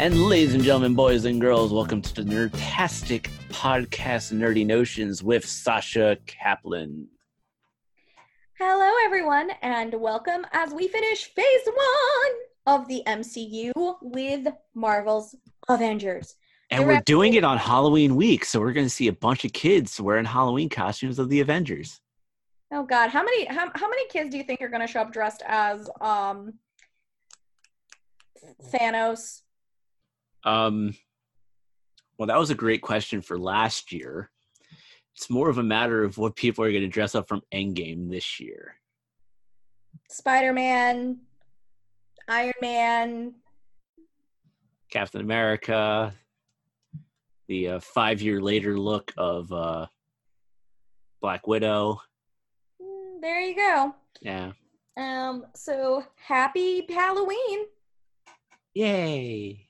And ladies and gentlemen, boys and girls, welcome to the Nerdtastic Podcast, Nerdy Notions with Sasha Kaplan. Hello, everyone, and welcome as we finish Phase 1 of the MCU with Marvel's Avengers. And we're doing it on Halloween week, so we're going to see a bunch of kids wearing Halloween costumes of the Avengers. Oh God, how many kids do you think are going to show up dressed as Thanos? Well, that was a great question for last year. It's more of a matter of what people are going to dress up from Endgame this year. Spider-Man, Iron Man, Captain America, the 5 year later look of Black Widow. There you go. Yeah. So happy Halloween. Yay.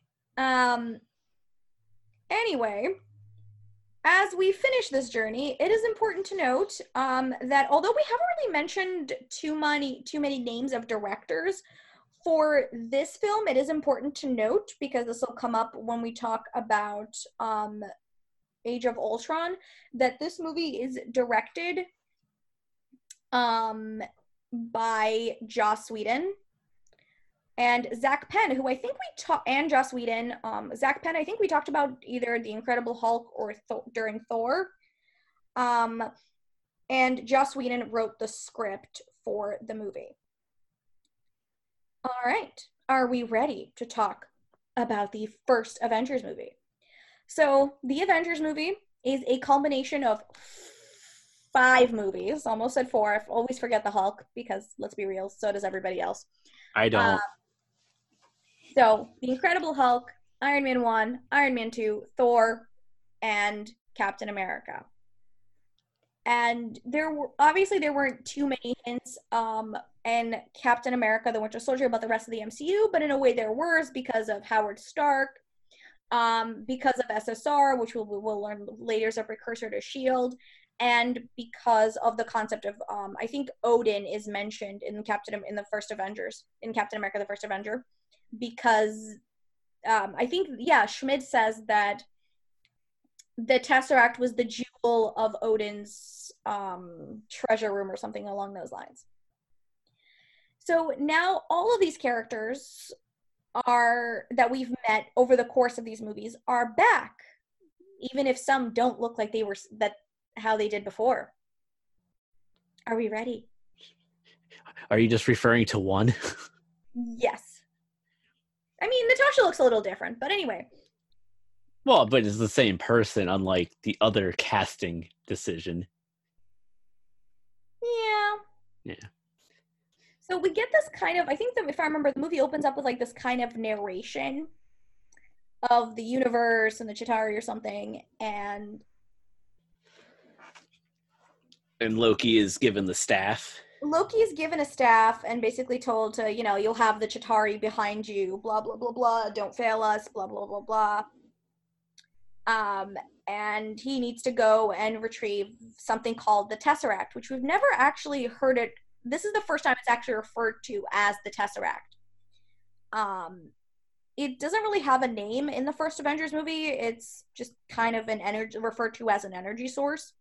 Anyway, as we finish this journey, it is important to note that although we haven't really mentioned too many names of directors for this film, it is important to note, because this will come up when we talk about Age of Ultron, that this movie is directed by Joss Whedon and Zach Penn, who I think and Joss Whedon. Zach Penn, I think we talked about either The Incredible Hulk or during Thor. And Joss Whedon wrote the script for the movie. All right, are we ready to talk about the first Avengers movie? So the Avengers movie is a culmination of 5 movies. Almost said 4. I always forget the Hulk because, let's be real, so does everybody else. I don't. So, The Incredible Hulk, Iron Man 1, Iron Man 2, Thor, and Captain America. And there weren't too many hints in Captain America, the Winter Soldier, about the rest of the MCU, but in a way there was, because of Howard Stark, because of SSR, which we'll learn later is a precursor to S.H.I.E.L.D., and because of the concept of, I think Odin is mentioned in Captain America the First Avenger, because I think, Schmidt says that the Tesseract was the jewel of Odin's treasure room or something along those lines. So now all of these characters that we've met over the course of these movies are back, even if some don't look like they were how they did before. Are we ready? Are you just referring to one? Yes. I mean, Natasha looks a little different, but anyway. Well, but it's the same person, unlike the other casting decision. Yeah. So we get this kind of, I think that if I remember, the movie opens up with like this kind of narration of the universe and the Chitauri or something, and Loki is given the staff. Loki is given a staff and basically told to, you'll have the Chitauri behind you, blah, blah, blah, blah, don't fail us, blah, blah, blah, blah. And he needs to go and retrieve something called the Tesseract, which we've never actually heard it. This is the first time it's actually referred to as the Tesseract. It doesn't really have a name in the first Avengers movie. It's just kind of referred to as an energy source.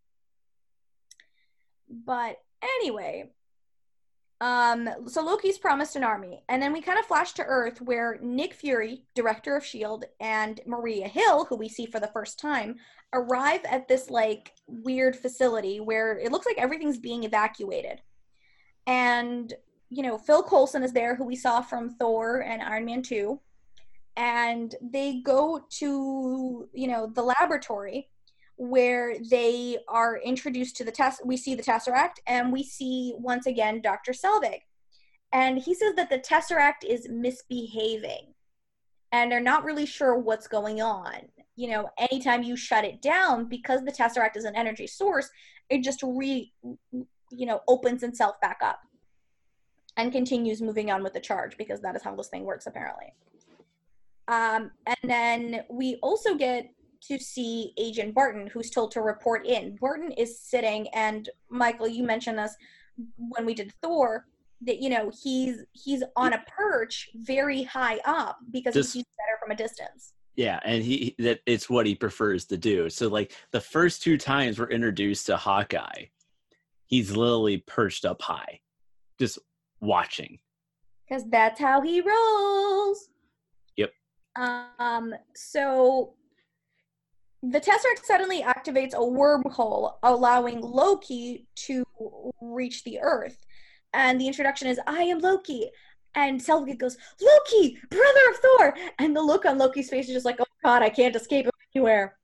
But anyway, so Loki's promised an army, and then we kind of flash to Earth, where Nick Fury, director of S.H.I.E.L.D., and Maria Hill, who we see for the first time, arrive at this like weird facility where it looks like everything's being evacuated. And, Phil Coulson is there, who we saw from Thor and Iron Man 2. And they go to, the laboratory where they are introduced to we see the Tesseract, and we see, once again, Dr. Selvig. And he says that the Tesseract is misbehaving, and they're not really sure what's going on. Anytime you shut it down, because the Tesseract is an energy source, it just opens itself back up and continues moving on with the charge, because that is how this thing works, apparently. And then we also get to see Agent Barton, who's told to report in. Barton is sitting, and Michael, you mentioned this when we did Thor, that, he's on a perch very high up because he's better from a distance. Yeah, and that it's what he prefers to do. So like the first 2 times we're introduced to Hawkeye, he's literally perched up high, just watching. Because that's how he rolls. Yep. So the Tesseract suddenly activates a wormhole, allowing Loki to reach the Earth. And the introduction is, I am Loki. And Selvig goes, Loki, brother of Thor. And the look on Loki's face is just like, oh God, I can't escape him anywhere.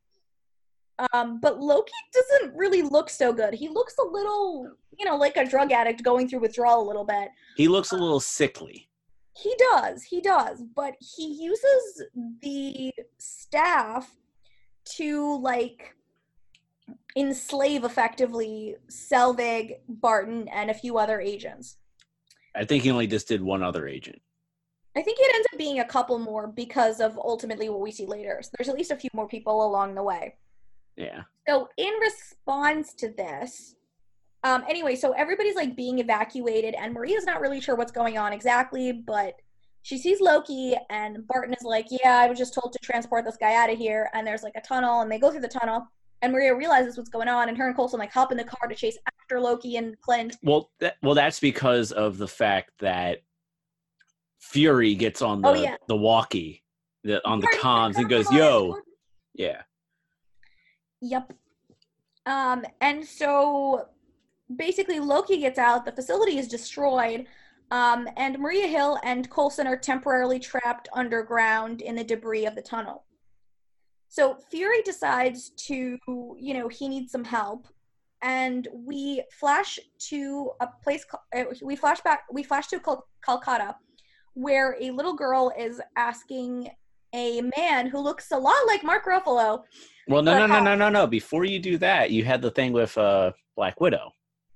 But Loki doesn't really look so good. He looks a little, like a drug addict going through withdrawal a little bit. He looks a little sickly. He does. But he uses the staff to, like, enslave, effectively, Selvig, Barton, and a few other agents. I think he only just did one other agent. I think it ends up being a couple more because of ultimately what we see later. So there's at least a few more people along the way. Yeah. So in response to this, anyway, so everybody's like being evacuated, and Maria's not really sure what's going on exactly, but she sees Loki, and Barton is like, yeah, I was just told to transport this guy out of here, and there's like a tunnel, and they go through the tunnel, and Maria realizes what's going on, and her and Coulson like hop in the car to chase after Loki and Clint. Well, that's because of the fact that Fury gets on the walkie, on the comms, and goes, yo. Yeah. Yep. And so basically Loki gets out, the facility is destroyed, and Maria Hill and Coulson are temporarily trapped underground in the debris of the tunnel. So Fury decides to, he needs some help, and we flash to a place, we flash to Calcutta, where a little girl is asking a man who looks a lot like Mark Ruffalo. Well, no. Before you do that, you had the thing with Black Widow.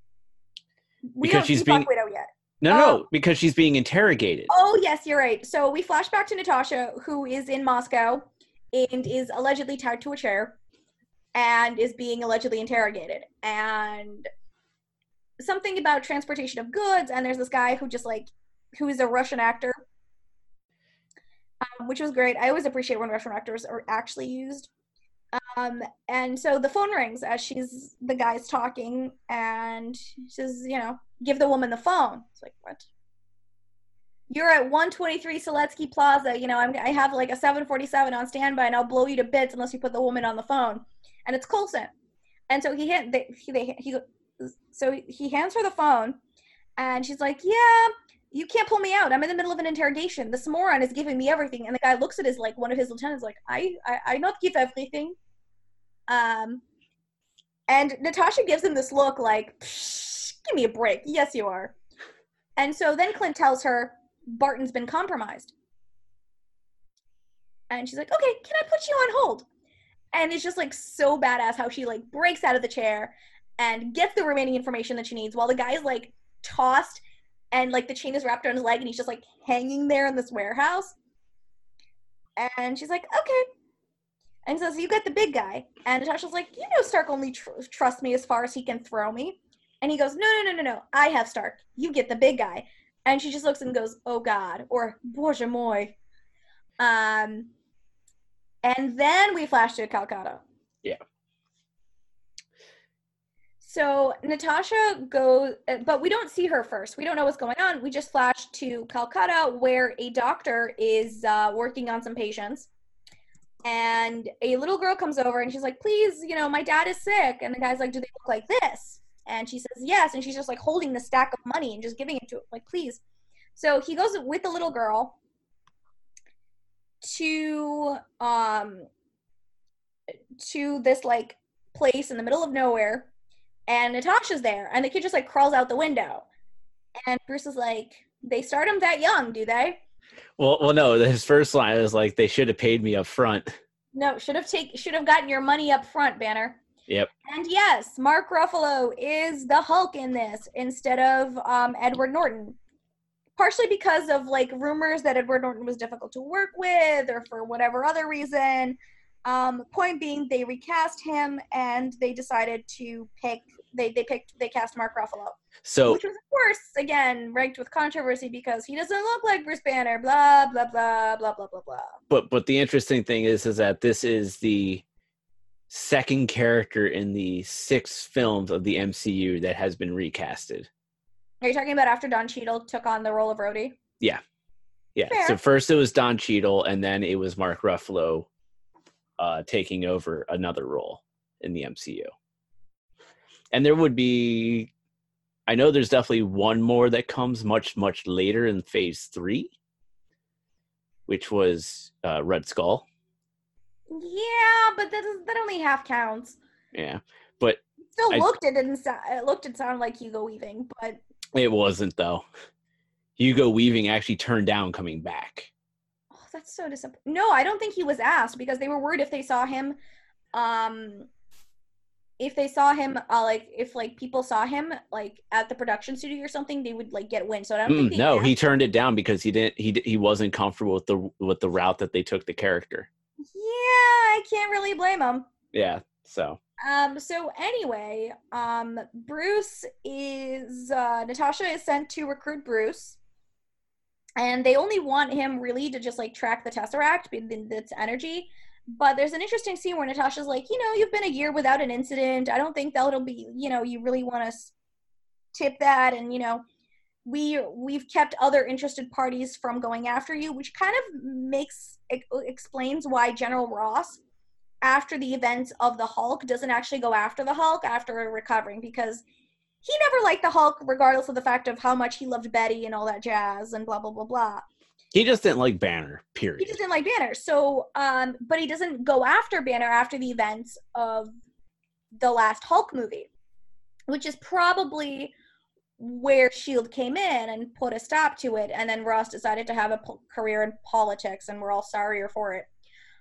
We don't see Black Widow yet. No, because she's being interrogated. Oh, yes, you're right. So we flash back to Natasha, who is in Moscow and is allegedly tied to a chair and is being allegedly interrogated. And something about transportation of goods, and there's this guy who is a Russian actor, which was great. I always appreciate when Russian actors are actually used. And so the phone rings as the guy's talking, and she says, give the woman the phone. It's like, what? You're at 123 Seletsky Plaza. I have like a 747 on standby, and I'll blow you to bits unless you put the woman on the phone. And it's Coulson. And so he hands her the phone, and she's like, yeah, you can't pull me out. I'm in the middle of an interrogation. This moron is giving me everything. And the guy looks at one of his lieutenants like, I not give everything. And Natasha gives him this look like, give me a break. Yes, you are. And so then Clint tells her Barton's been compromised. And she's like, okay, can I put you on hold? And it's just like so badass how she like breaks out of the chair and gets the remaining information that she needs while the guy is like tossed and like the chain is wrapped around his leg and he's just like hanging there in this warehouse. And she's like, okay. And says, you got the big guy. And Natasha's like, Stark only trusts me as far as he can throw me. And he goes, no. I have Stark. You get the big guy. And she just looks and goes, oh God, or Bоже moj. And then we flash to Calcutta. Yeah. So Natasha goes, but we don't see her first. We don't know what's going on. We just flash to Calcutta, where a doctor is working on some patients. And a little girl comes over and she's like, please, my dad is sick. And the guy's like, do they look like this? And she says, yes. And she's just like holding the stack of money and just giving it to him, like, please. So he goes with the little girl to this like place in the middle of nowhere. And Natasha's there. And the kid just like crawls out the window. And Bruce is like, they start him that young, do they? Well, no. His first line is like, "They should have paid me up front." No, should have gotten your money up front, Banner. Yep. And yes, Mark Ruffalo is the Hulk in this instead of Edward Norton, partially because of like rumors that Edward Norton was difficult to work with, or for whatever other reason. Point being, they recast him and they decided to pick they cast Mark Ruffalo. So, which was, of course, again, ranked with controversy because he doesn't look like Bruce Banner, blah, blah, blah, blah, blah, blah, blah. but the interesting thing is that this is the second character in the 6 films of the MCU that has been recasted. Are you talking about after Don Cheadle took on the role of Rhodey? Yeah. Fair. So first it was Don Cheadle, and then it was Mark Ruffalo taking over another role in the MCU. And there would be, I know there's definitely one more that comes much, much later in Phase 3, which was Red Skull. Yeah, but that only half counts. Yeah, but it looked and sounded like Hugo Weaving, but it wasn't though. Hugo Weaving actually turned down coming back. Oh, that's so disappointing. No, I don't think he was asked because they were worried if they saw him, if people saw him like at the production studio or something, they would like get wind. So I don't think no, he turned it down because he wasn't comfortable with the route that they took the character. Yeah, I can't really blame him. Yeah, so. So anyway, Bruce is Natasha is sent to recruit Bruce. And they only want him really to just like track the Tesseract, its energy. But there's an interesting scene where Natasha's like, you've been a year without an incident. I don't think that'll be, you really want to tip that. And, we've kept other interested parties from going after you, which kind of explains why General Ross, after the events of the Hulk, doesn't actually go after the Hulk after recovering, because he never liked the Hulk, regardless of the fact of how much he loved Betty and all that jazz and blah, blah, blah, blah. He just didn't like Banner, period. He just didn't like Banner. So, but he doesn't go after Banner after the events of the last Hulk movie, which is probably where S.H.I.E.L.D. came in and put a stop to it. And then Ross decided to have a career in politics, and we're all sorrier for it.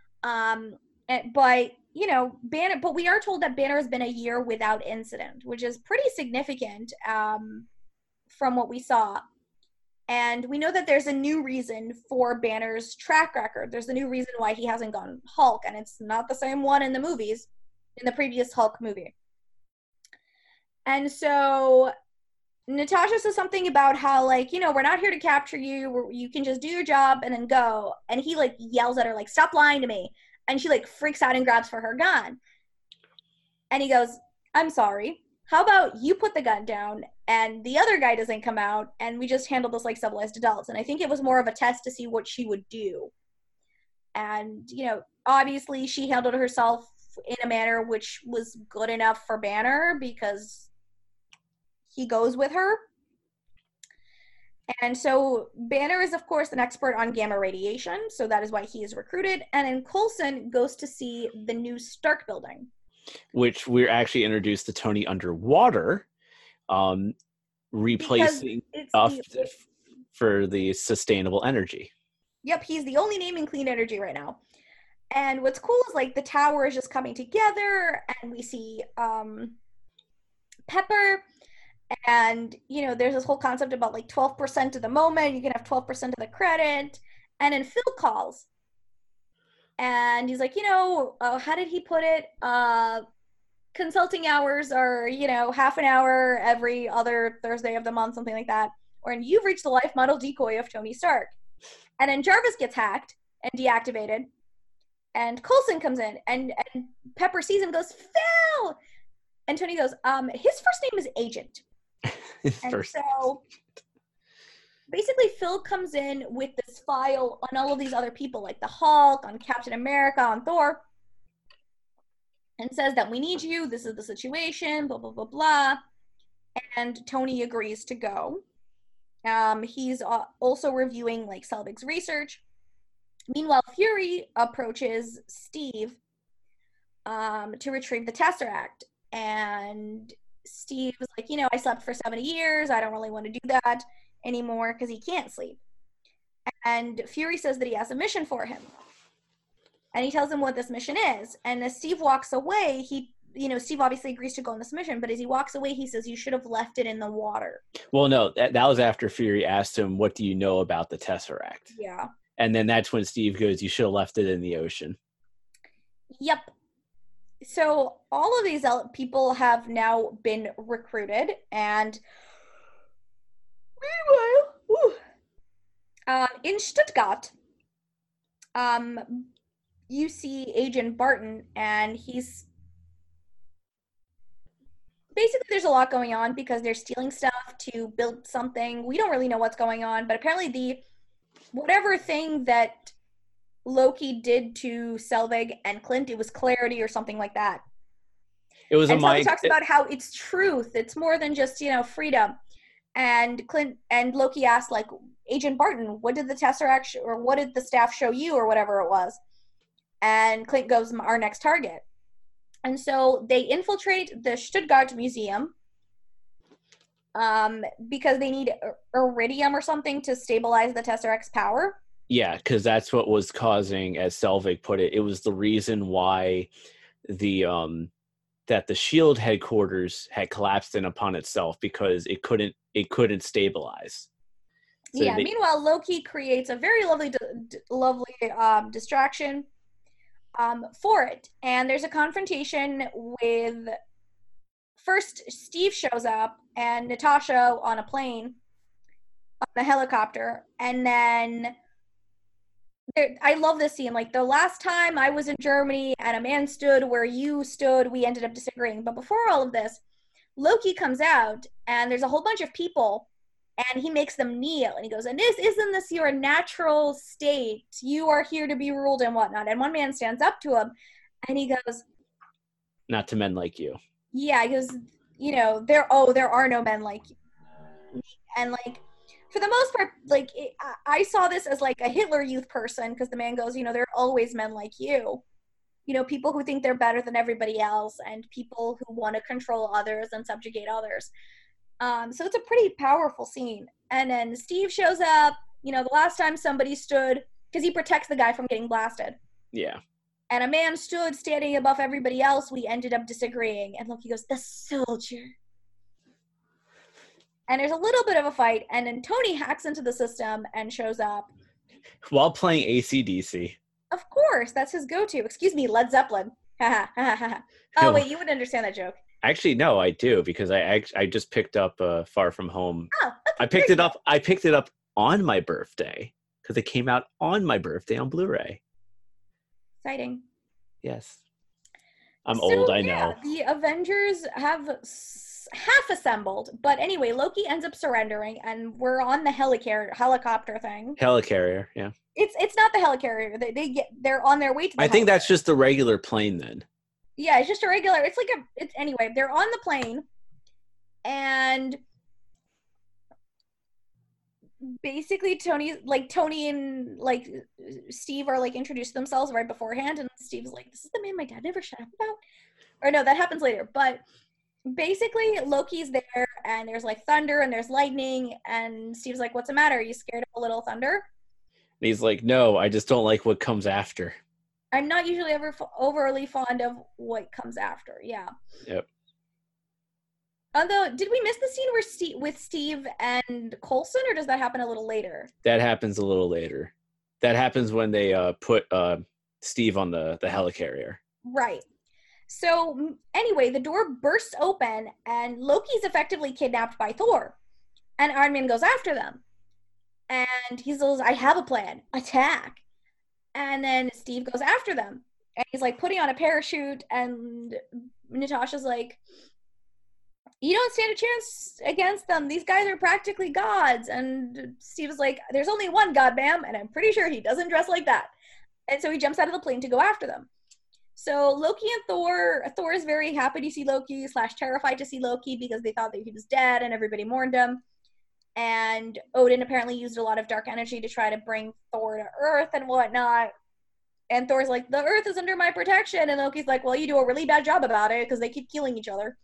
But Banner, but we are told that Banner has been a year without incident, which is pretty significant from what we saw. And we know that there's a new reason for Banner's track record. There's a new reason why he hasn't gone Hulk, and it's not the same one in the movies, in the previous Hulk movie. And so Natasha says something about how, like, we're not here to capture you. You can just do your job and then go. And he, like, yells at her, like, stop lying to me. And she, like, freaks out and grabs for her gun. And he goes, I'm sorry. How about you put the gun down and the other guy doesn't come out and we just handle this like civilized adults? And I think it was more of a test to see what she would do. And, obviously she handled herself in a manner which was good enough for Banner because he goes with her. And so Banner is, of course, an expert on gamma radiation, so that is why he is recruited. And then Coulson goes to see the new Stark building, which we're actually introduced to Tony underwater, replacing for the sustainable energy. Yep, he's the only name in clean energy right now. And what's cool is, like, the tower is just coming together, and we see Pepper. And, there's this whole concept about, like, 12% of the moment. You can have 12% of the credit. And then Phil calls. And he's like, how did he put it? Consulting hours are, half an hour every other Thursday of the month, something like that. Or, and you've reached the life model decoy of Tony Stark. And then Jarvis gets hacked and deactivated. And Coulson comes in. And Pepper sees him and goes, Phil! And Tony goes, his first name is Agent. So basically Phil comes in with this file on all of these other people, like the Hulk, on Captain America, on Thor, and says that we need you, this is the situation, blah, blah, blah, blah. And Tony agrees to go. He's also reviewing, like, Selvig's research. Meanwhile, Fury approaches Steve to retrieve the Tesseract. And Steve was like, I slept for 70 years. I don't really want to do that anymore because he can't sleep. And Fury says that he has a mission for him. And he tells him what this mission is. And as Steve walks away, Steve obviously agrees to go on this mission, but as he walks away, he says, you should have left it in the water. Well, no, that was after Fury asked him, what do you know about the Tesseract? Yeah. And then that's when Steve goes, you should have left it in the ocean. Yep. So all of these people have now been recruited, and meanwhile, in Stuttgart, you see Agent Barton, and he's basically, there's a lot going on because they're stealing stuff to build something. We don't really know what's going on, but apparently the whatever thing that Loki did to Selvig and Clint, it was clarity or something like that. It was a And Selvig mind. talks about how it's truth. It's more than just, freedom. And Clint and Loki asked, like, Agent Barton, what did the Tesseract or what did the staff show you or whatever it was? And Clint goes, our next target. And so they infiltrate the Stuttgart Museum because they need iridium or something to stabilize the Tesseract's power. Yeah, because that's what was causing, as Selvig put it, it was the reason why the that the Shield headquarters had collapsed in upon itself, because it couldn't stabilize. So yeah. Meanwhile, Loki creates a very lovely distraction for it, and there's a confrontation with. First, Steve shows up and Natasha on a plane, on a helicopter, and then I love this scene. Like, the last time I was in Germany and a man stood where you stood, we ended up disagreeing. But before all of this, Loki comes out and there's a whole bunch of people and he makes them kneel and he goes, and isn't this your natural state? You are here to be ruled and whatnot. And one man stands up to him and he goes, not to men like you. Yeah, he goes, there are no men like you. And like, for the most part, like, I saw this as like a Hitler Youth person, because the man goes, there are always men like you. People who think they're better than everybody else and people who want to control others and subjugate others. So it's a pretty powerful scene. And then Steve shows up, the last time somebody stood, because he protects the guy from getting blasted. Yeah. And a man stood standing above everybody else. We ended up disagreeing. And Loki goes, the soldier. And there's a little bit of a fight, and then Tony hacks into the system and shows up. While playing AC/DC. Of course, that's his go-to. Excuse me, Led Zeppelin. Oh, wait, you wouldn't understand that joke. Actually, no, I do, because I just picked up Far From Home. Oh, okay, I picked it up on my birthday, because it came out on my birthday on Blu-ray. Exciting. Yes. I'm old, I know. The Avengers have half assembled, but anyway, Loki ends up surrendering, and we're on the helicopter thing. Helicarrier, yeah. It's not the helicarrier. They're on their way to the I think that's just the regular plane then. Yeah, it's just a regular. Anyway, they're on the plane, and basically Tony and like Steve are like introduced themselves right beforehand, and Steve's like, this is the man my dad never shut up about. Or no, that happens later. But basically Loki's there and there's like thunder and there's lightning, and Steve's like, what's the matter? Are you scared of a little thunder? And he's like, no, I just don't like what comes after. I'm not usually ever overly fond of what comes after. Yeah. Yep. Although, did we miss the scene with Steve and Coulson, or does that happen a little later? That happens a little later. That happens when they put Steve on the helicarrier. Right. So anyway, the door bursts open and Loki's effectively kidnapped by Thor. And Iron Man goes after them. And he says, I have a plan. Attack. And then Steve goes after them. And he's like putting on a parachute, and Natasha's like, you don't stand a chance against them. These guys are practically gods. And Steve's like, there's only one god, ma'am, and I'm pretty sure he doesn't dress like that. And so he jumps out of the plane to go after them. So Loki and Thor is very happy to see Loki / terrified to see Loki, because they thought that he was dead and everybody mourned him. And Odin apparently used a lot of dark energy to try to bring Thor to Earth and whatnot. And Thor's like, the Earth is under my protection. And Loki's like, well, you do a really bad job about it because they keep killing each other.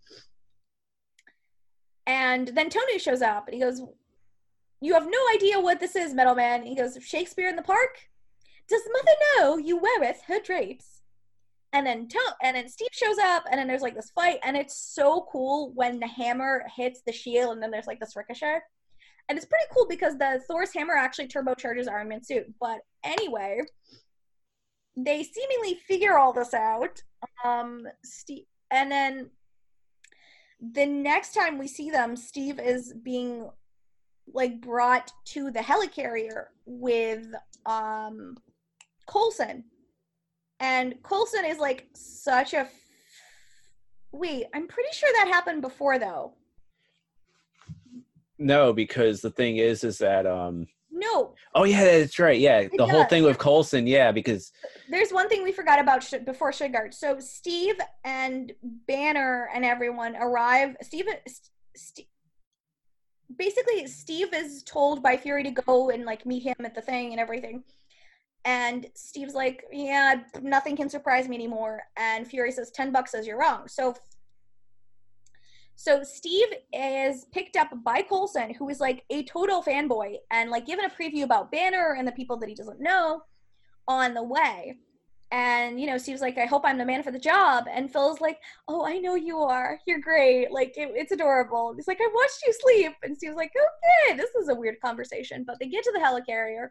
And then Tony shows up and he goes, you have no idea what this is, Metal Man. And he goes, Shakespeare in the Park? Does mother know you weareth her drapes? And then Steve shows up, and then there's like this fight, and it's so cool when the hammer hits the shield, and then there's like this ricochet. And it's pretty cool because the Thor's hammer actually turbocharges Iron Man's suit. But anyway, they seemingly figure all this out, Steve, and then the next time we see them, Steve is being like brought to the helicarrier with Coulson, and Coulson is like such a. Wait, I'm pretty sure that happened before though. No, because the thing is that No. Oh yeah, that's right. Yeah, the whole thing with Coulson. Yeah, because there's one thing we forgot about before Stuttgart. So Steve and Banner and everyone arrive. Basically, Steve is told by Fury to go and like meet him at the thing and everything. And Steve's like, yeah, nothing can surprise me anymore. And Fury says, $10 says you're wrong. So Steve is picked up by Coulson, who is like a total fanboy, and like given a preview about Banner and the people that he doesn't know on the way. And, you know, Steve's like, I hope I'm the man for the job. And Phil's like, oh, I know you are. You're great. Like, it's adorable. He's like, I watched you sleep. And Steve's like, okay, this is a weird conversation. But they get to the helicarrier.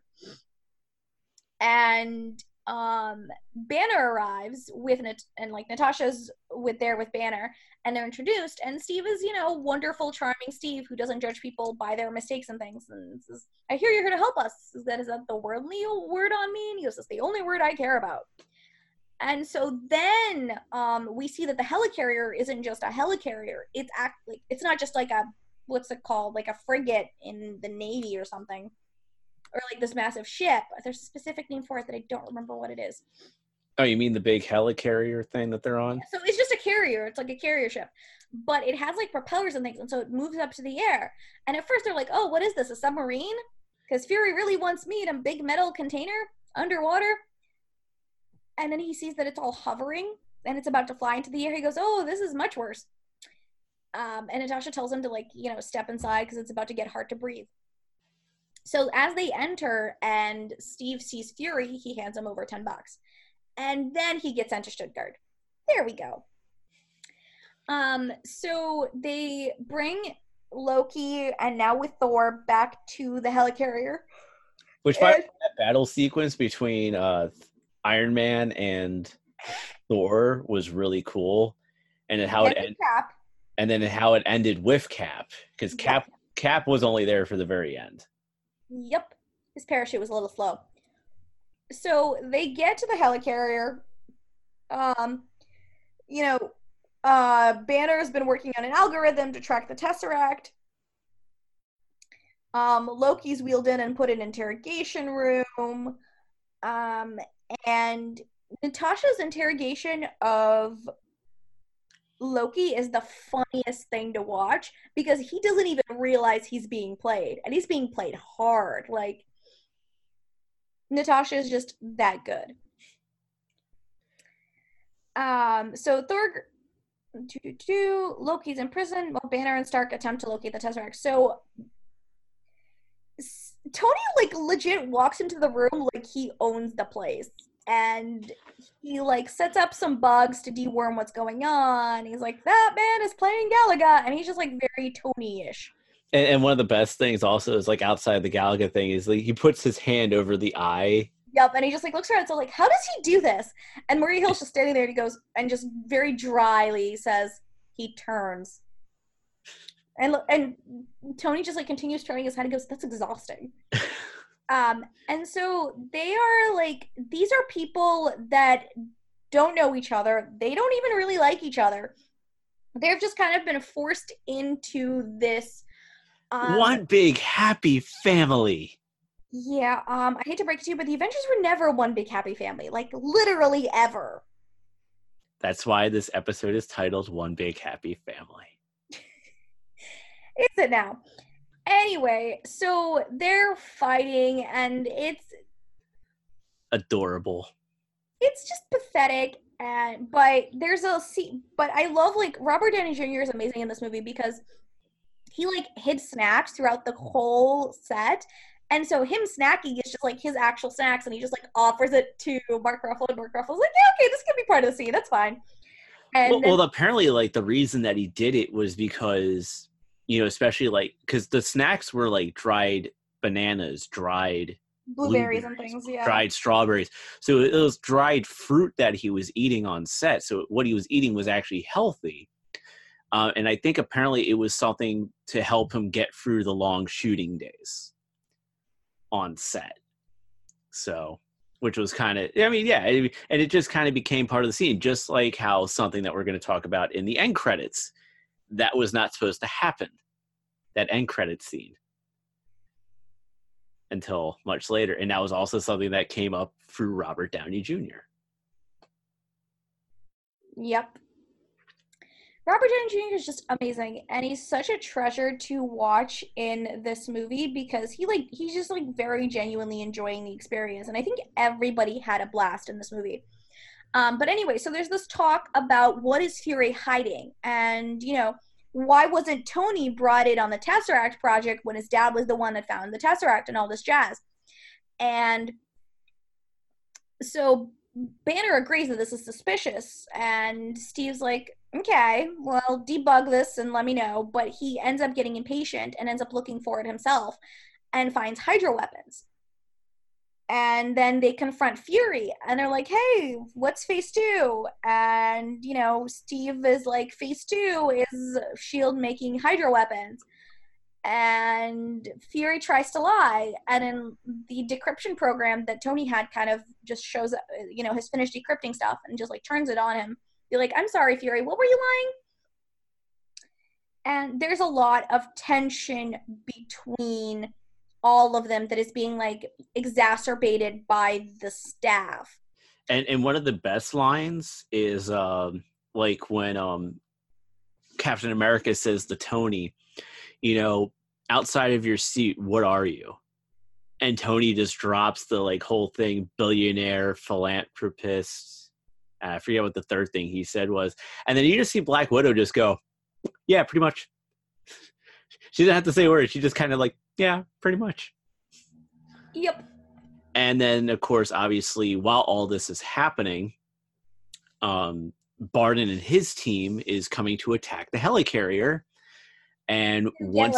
And Banner arrives with and like Natasha's with Banner, and they're introduced, and Steve is, you know, wonderful, charming Steve who doesn't judge people by their mistakes and things, and says, I hear you're here to help us. Is that the worldly word on me? And he goes, it's the only word I care about. And so then we see that the helicarrier isn't just a helicarrier. It's not just like a, what's it called, like a frigate in the Navy or something, or like this massive ship. There's a specific name for it that I don't remember what it is. Oh, you mean the big helicarrier thing that they're on? So it's just a carrier. It's like a carrier ship. But it has like propellers and things, and so it moves up to the air. And at first they're like, oh, what is this, a submarine? Because Fury really wants me in a big metal container underwater. And then he sees that it's all hovering, and it's about to fly into the air. He goes, oh, this is much worse. And Natasha tells him to, like, you know, step inside because it's about to get hard to breathe. So as they enter and Steve sees Fury, he hands him over $10. And then he gets sent to Stuttgart. There we go. So they bring Loki, and now with Thor, back to the helicarrier. Which, by that battle sequence between Iron Man and Thor was really cool, and how it ended, and then how it ended with Cap, because Cap was only there for the very end. Yep, his parachute was a little slow. So they get to the helicarrier. You know, Banner's been working on an algorithm to track the Tesseract. Loki's wheeled in and put in an interrogation room. And Natasha's interrogation of Loki is the funniest thing to watch because he doesn't even realize he's being played, and he's being played hard. Like, Natasha is just that good. So Thor, Loki's in prison while Banner and Stark attempt to locate the Tesseract. So Tony, like, legit walks into the room like he owns the place, and he, like, sets up some bugs to deworm what's going on. He's like, that man is playing Galaga, and he's just, like, very Tony-ish. And one of the best things also is, like, outside the Galaga thing is, like, he puts his hand over the eye. Yep, and he just, like, looks around, so, like, how does he do this? And Maria Hill's just standing there, and he goes, and just very dryly says, he turns. And Tony just, like, continues turning his head and goes, that's exhausting. And so they are, like, these are people that don't know each other. They don't even really like each other. They've just kind of been forced into this one big happy family. Yeah, I hate to break it to you, but the Avengers were never one big happy family. Like, literally ever. That's why this episode is titled One Big Happy Family. Is it now? Anyway, so they're fighting, and it's adorable. It's just pathetic, but there's a scene. But I love, like, Robert Downey Jr. is amazing in this movie because he, like, hid snacks throughout the whole set, and so him snacking is just, like, his actual snacks, and he just, like, offers it to Mark Ruffalo, and Mark Ruffalo's like, yeah, okay, this can be part of the scene, that's fine. And well, apparently, like, the reason that he did it was because, you know, especially, like, because the snacks were, like, dried bananas, dried blueberries and things. Yeah. dried strawberries. So it was dried fruit that he was eating on set. So what he was eating was actually healthy. And I think apparently it was something to help him get through the long shooting days on set. So, which was kind of, I mean, yeah, and it just kind of became part of the scene, just like how something that we're going to talk about in the end credits, that was not supposed to happen, that end credits scene, until much later. And that was also something that came up through Robert Downey Jr. Yep. Robert Downey Jr. is just amazing, and he's such a treasure to watch in this movie because he's just like very genuinely enjoying the experience, and I think everybody had a blast in this movie. But anyway, so there's this talk about what is Fury hiding, and why wasn't Tony brought in on the Tesseract project when his dad was the one that found the Tesseract and all this jazz? And so Banner agrees that this is suspicious, and Steve's like, okay, well, debug this and let me know. But he ends up getting impatient and ends up looking for it himself and finds Hydra weapons. And then they confront Fury and they're like, hey, what's phase 2? And, Steve is like, phase 2 is S.H.I.E.L.D. making Hydra weapons. And Fury tries to lie. And in the decryption program that Tony had kind of just shows, his finished decrypting stuff and just like turns it on him. Be like, I'm sorry, Fury, what were you lying? And there's a lot of tension between all of them that is being like exacerbated by the staff. And one of the best lines is like when Captain America says to Tony, outside of your suit, what are you? And Tony just drops the like whole thing, billionaire, philanthropist. I forget what the third thing he said was. And then you just see Black Widow just go, yeah, pretty much. She doesn't have to say a word. She just kind of like, yeah, pretty much. Yep. And then, of course, obviously, while all this is happening, Barton and his team is coming to attack the helicarrier. And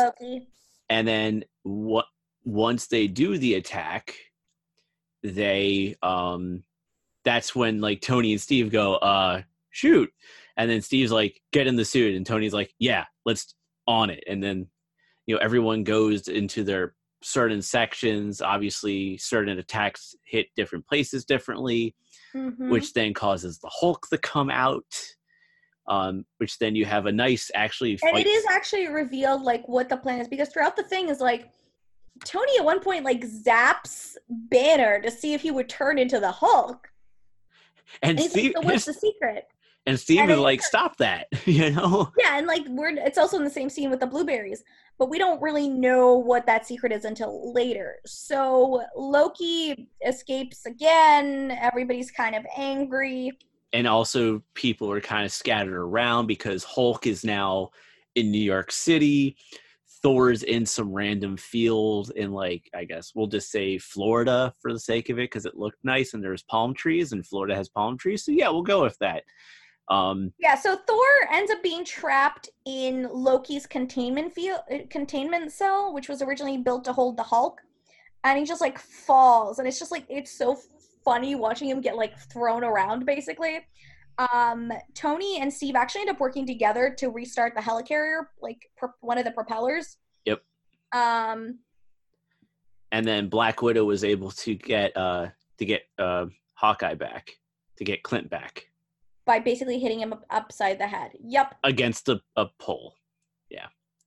once they do the attack, they that's when like Tony and Steve go, shoot. And then Steve's like, get in the suit. And Tony's like, yeah, let's on it. And then, everyone goes into their certain sections. Obviously, certain attacks hit different places differently, which then causes the Hulk to come out. Which then you have a nice actually fight. And it is actually revealed like what the plan is, because throughout the thing is like Tony at one point like zaps Banner to see if he would turn into the Hulk. And Steve, like, so what's the secret? And Steve is like, stop that, Yeah, and like it's also in the same scene with the blueberries, but we don't really know what that secret is until later. So Loki escapes again. Everybody's kind of angry. And also people are kind of scattered around because Hulk is now in New York City. Thor's in some random field in like, I guess we'll just say Florida for the sake of it, because it looked nice and there's palm trees and Florida has palm trees. So yeah, we'll go with that. So Thor ends up being trapped in Loki's containment cell, which was originally built to hold the Hulk. And he just like falls. And it's just like, it's so funny watching him get like thrown around basically. Tony and Steve actually end up working together to restart the helicarrier, like one of the propellers. Yep. And then Black Widow was able to get Hawkeye back, to get Clint back. By basically hitting him upside the head. Yep. Against a pole. Yeah.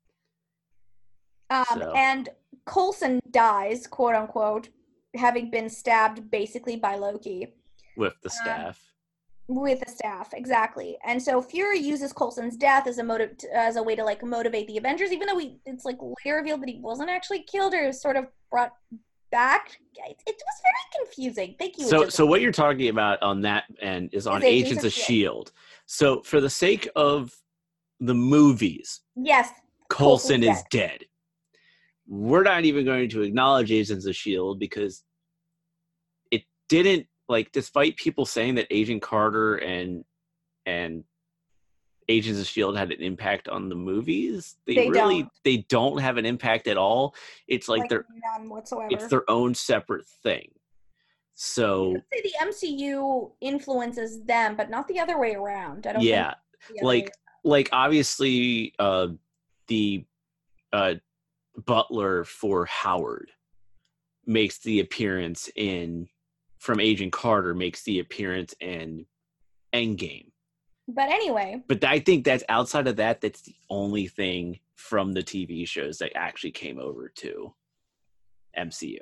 And Coulson dies, quote unquote, having been stabbed basically by Loki. With the staff. With the staff, exactly. And so Fury uses Coulson's death as a way to like motivate the Avengers, even though it's like later revealed that he wasn't actually killed or sort of brought back. It was very confusing. Thank you. So what you're talking about on that end is on Agents of S.H.I.E.L.D. So for the sake of the movies, yes, Coulson is dead. We're not even going to acknowledge Agents of S.H.I.E.L.D. because it didn't, like, despite people saying that Agent Carter and Agents of S.H.I.E.L.D. had an impact on the movies. They they don't have an impact at all. It's like none whatsoever. It's their own separate thing. So you could say the MCU influences them, but not the other way around. I don't yeah, like obviously the butler for Howard makes the appearance from Agent Carter makes the appearance in Endgame. But anyway. But I think that's outside of that, that's the only thing from the TV shows that actually came over to MCU.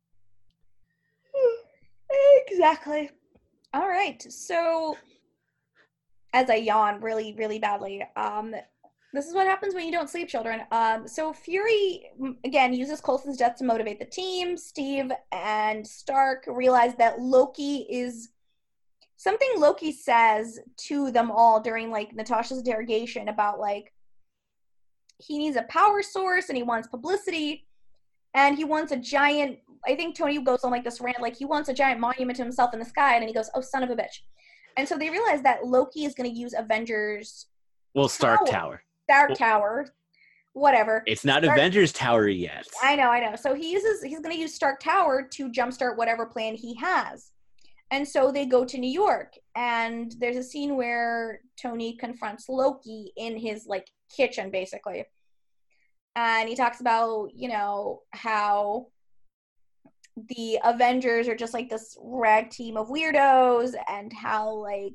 Exactly. All right. So, as I yawn really, really badly, this is what happens when you don't sleep, children. So Fury, again, uses Coulson's death to motivate the team. Steve and Stark realize that something Loki says to them all during, like, Natasha's interrogation about, like, he needs a power source and he wants publicity and he wants a giant, I think Tony goes on, like, this rant, like, he wants a giant monument to himself in the sky, and he goes, oh, son of a bitch. And so they realize that Loki is going to use Avengers... Well, Stark Tower. Tower, whatever. It's not Avengers Tower yet. I know. So he's going to use Stark Tower to jumpstart whatever plan he has. And so they go to New York, and there's a scene where Tony confronts Loki in his, like, kitchen, basically. And he talks about, you know, how the Avengers are just, like, this rag team of weirdos, and how, like,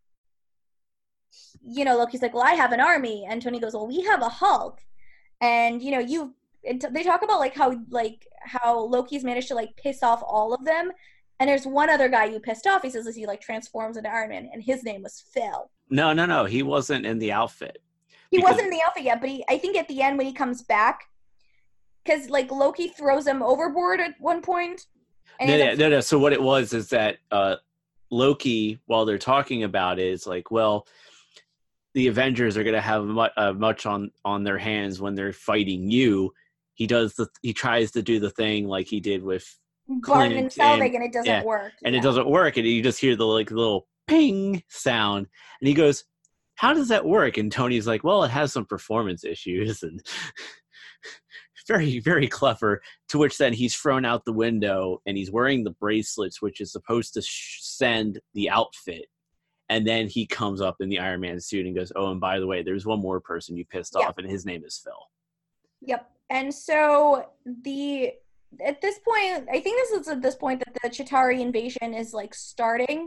you know, Loki's like, well, I have an army. And Tony goes, well, we have a Hulk. And, you know, they talk about, like, how Loki's managed to, like, piss off all of them. And there's one other guy you pissed off, he says, as he, like, transforms into Iron Man, and his name was Phil. No. He wasn't in the outfit. He wasn't in the outfit yet, but I think at the end when he comes back, because, like, Loki throws him overboard at one point. No. So what it was is that Loki, while they're talking about it, is like, well, the Avengers are going to have much on their hands when they're fighting you. He tries to do the thing like he did with Barton and Selvig, and it doesn't work. And it doesn't work, and you just hear the, like, little ping sound, and he goes, how does that work? And Tony's like, well, it has some performance issues, and very, very clever, to which then he's thrown out the window, and he's wearing the bracelets, which is supposed to send the outfit. And then he comes up in the Iron Man suit and goes, oh, and by the way, there's one more person you pissed off, and his name is Phil. Yep. And so at this point, I think this is at this point that the Chitauri invasion is, like, starting.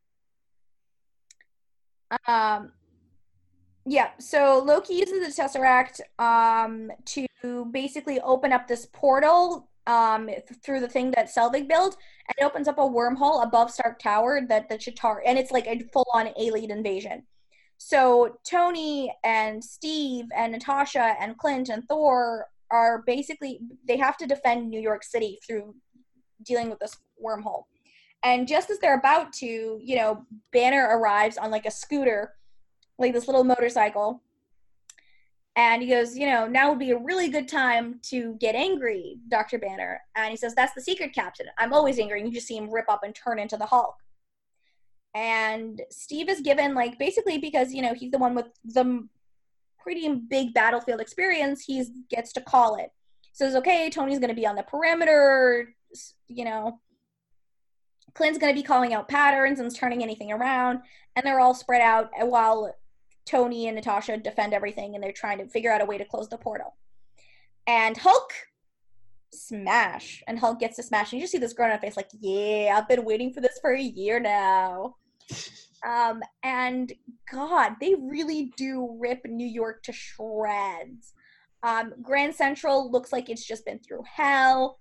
Yeah, so Loki uses the Tesseract to basically open up this portal through the thing that Selvig built, and it opens up a wormhole above Stark Tower that the Chitauri, and it's like a full-on alien invasion. So Tony and Steve and Natasha and Clint and Thor are basically, they have to defend New York City through dealing with this wormhole. And just as they're about to, you know, Banner arrives on, like, a scooter, like this little motorcycle, and he goes, you know, now would be a really good time to get angry, Dr. Banner. And he says, that's the secret, Captain. I'm always angry. And you just see him rip up and turn into the Hulk. And Steve is given, like, basically because, you know, he's the one with the pretty big battlefield experience, he gets to call it. Says, okay, Tony's going to be on the perimeter, you know. Clint's going to be calling out patterns and turning anything around. And they're all spread out while Tony and Natasha defend everything, and they're trying to figure out a way to close the portal. And Hulk smash. And Hulk gets to smash. And you just see this grown-up face like, yeah, I've been waiting for this for a year now. And God, they really do rip New York to shreds. Grand Central looks like it's just been through hell.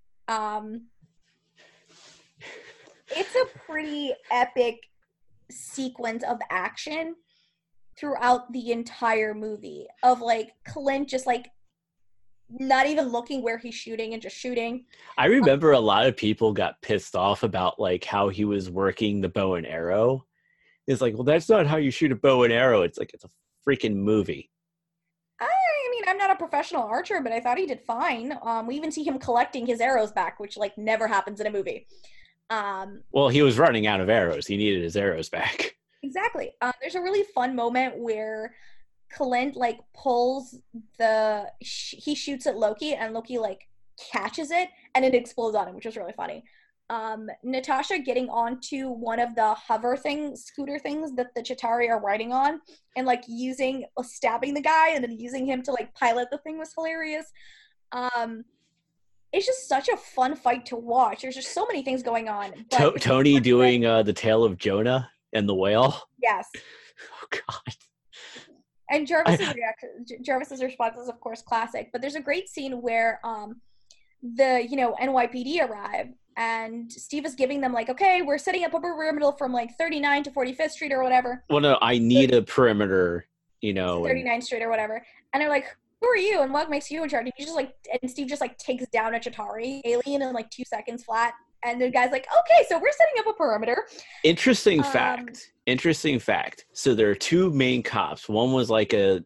It's a pretty epic sequence of action throughout the entire movie of, like, Clint just, like, not even looking where he's shooting and just shooting. I remember a lot of people got pissed off about, like, how he was working the bow and arrow. It's like, well, that's not how you shoot a bow and arrow. It's like, it's a freaking movie. I mean, I'm not a professional archer, but I thought he did fine. We even see him collecting his arrows back, which, like, never happens in a movie. Well, he was running out of arrows. He needed his arrows back. Exactly. There's a really fun moment where Clint like pulls he shoots at Loki and Loki like catches it and it explodes on him, which was really funny. Natasha getting onto one of the scooter things that the Chitauri are riding on and like stabbing the guy and then using him to like pilot the thing was hilarious. It's just such a fun fight to watch. There's just so many things going on. But Tony doing the Tale of Jonah and the whale. Yes. Oh God. And Jarvis's response is of course classic, but there's a great scene where the NYPD arrive and Steve is giving them like, okay, we're setting up a perimeter from like 39 to 45th Street or whatever. Well, no, I need a perimeter, 39th Street or whatever. And they're like, who are you and what makes you in charge? And Steve just like takes down a Chitauri alien in like 2 seconds flat. And the guy's like, okay, so we're setting up a perimeter. Interesting fact. So there are two main cops. One was like a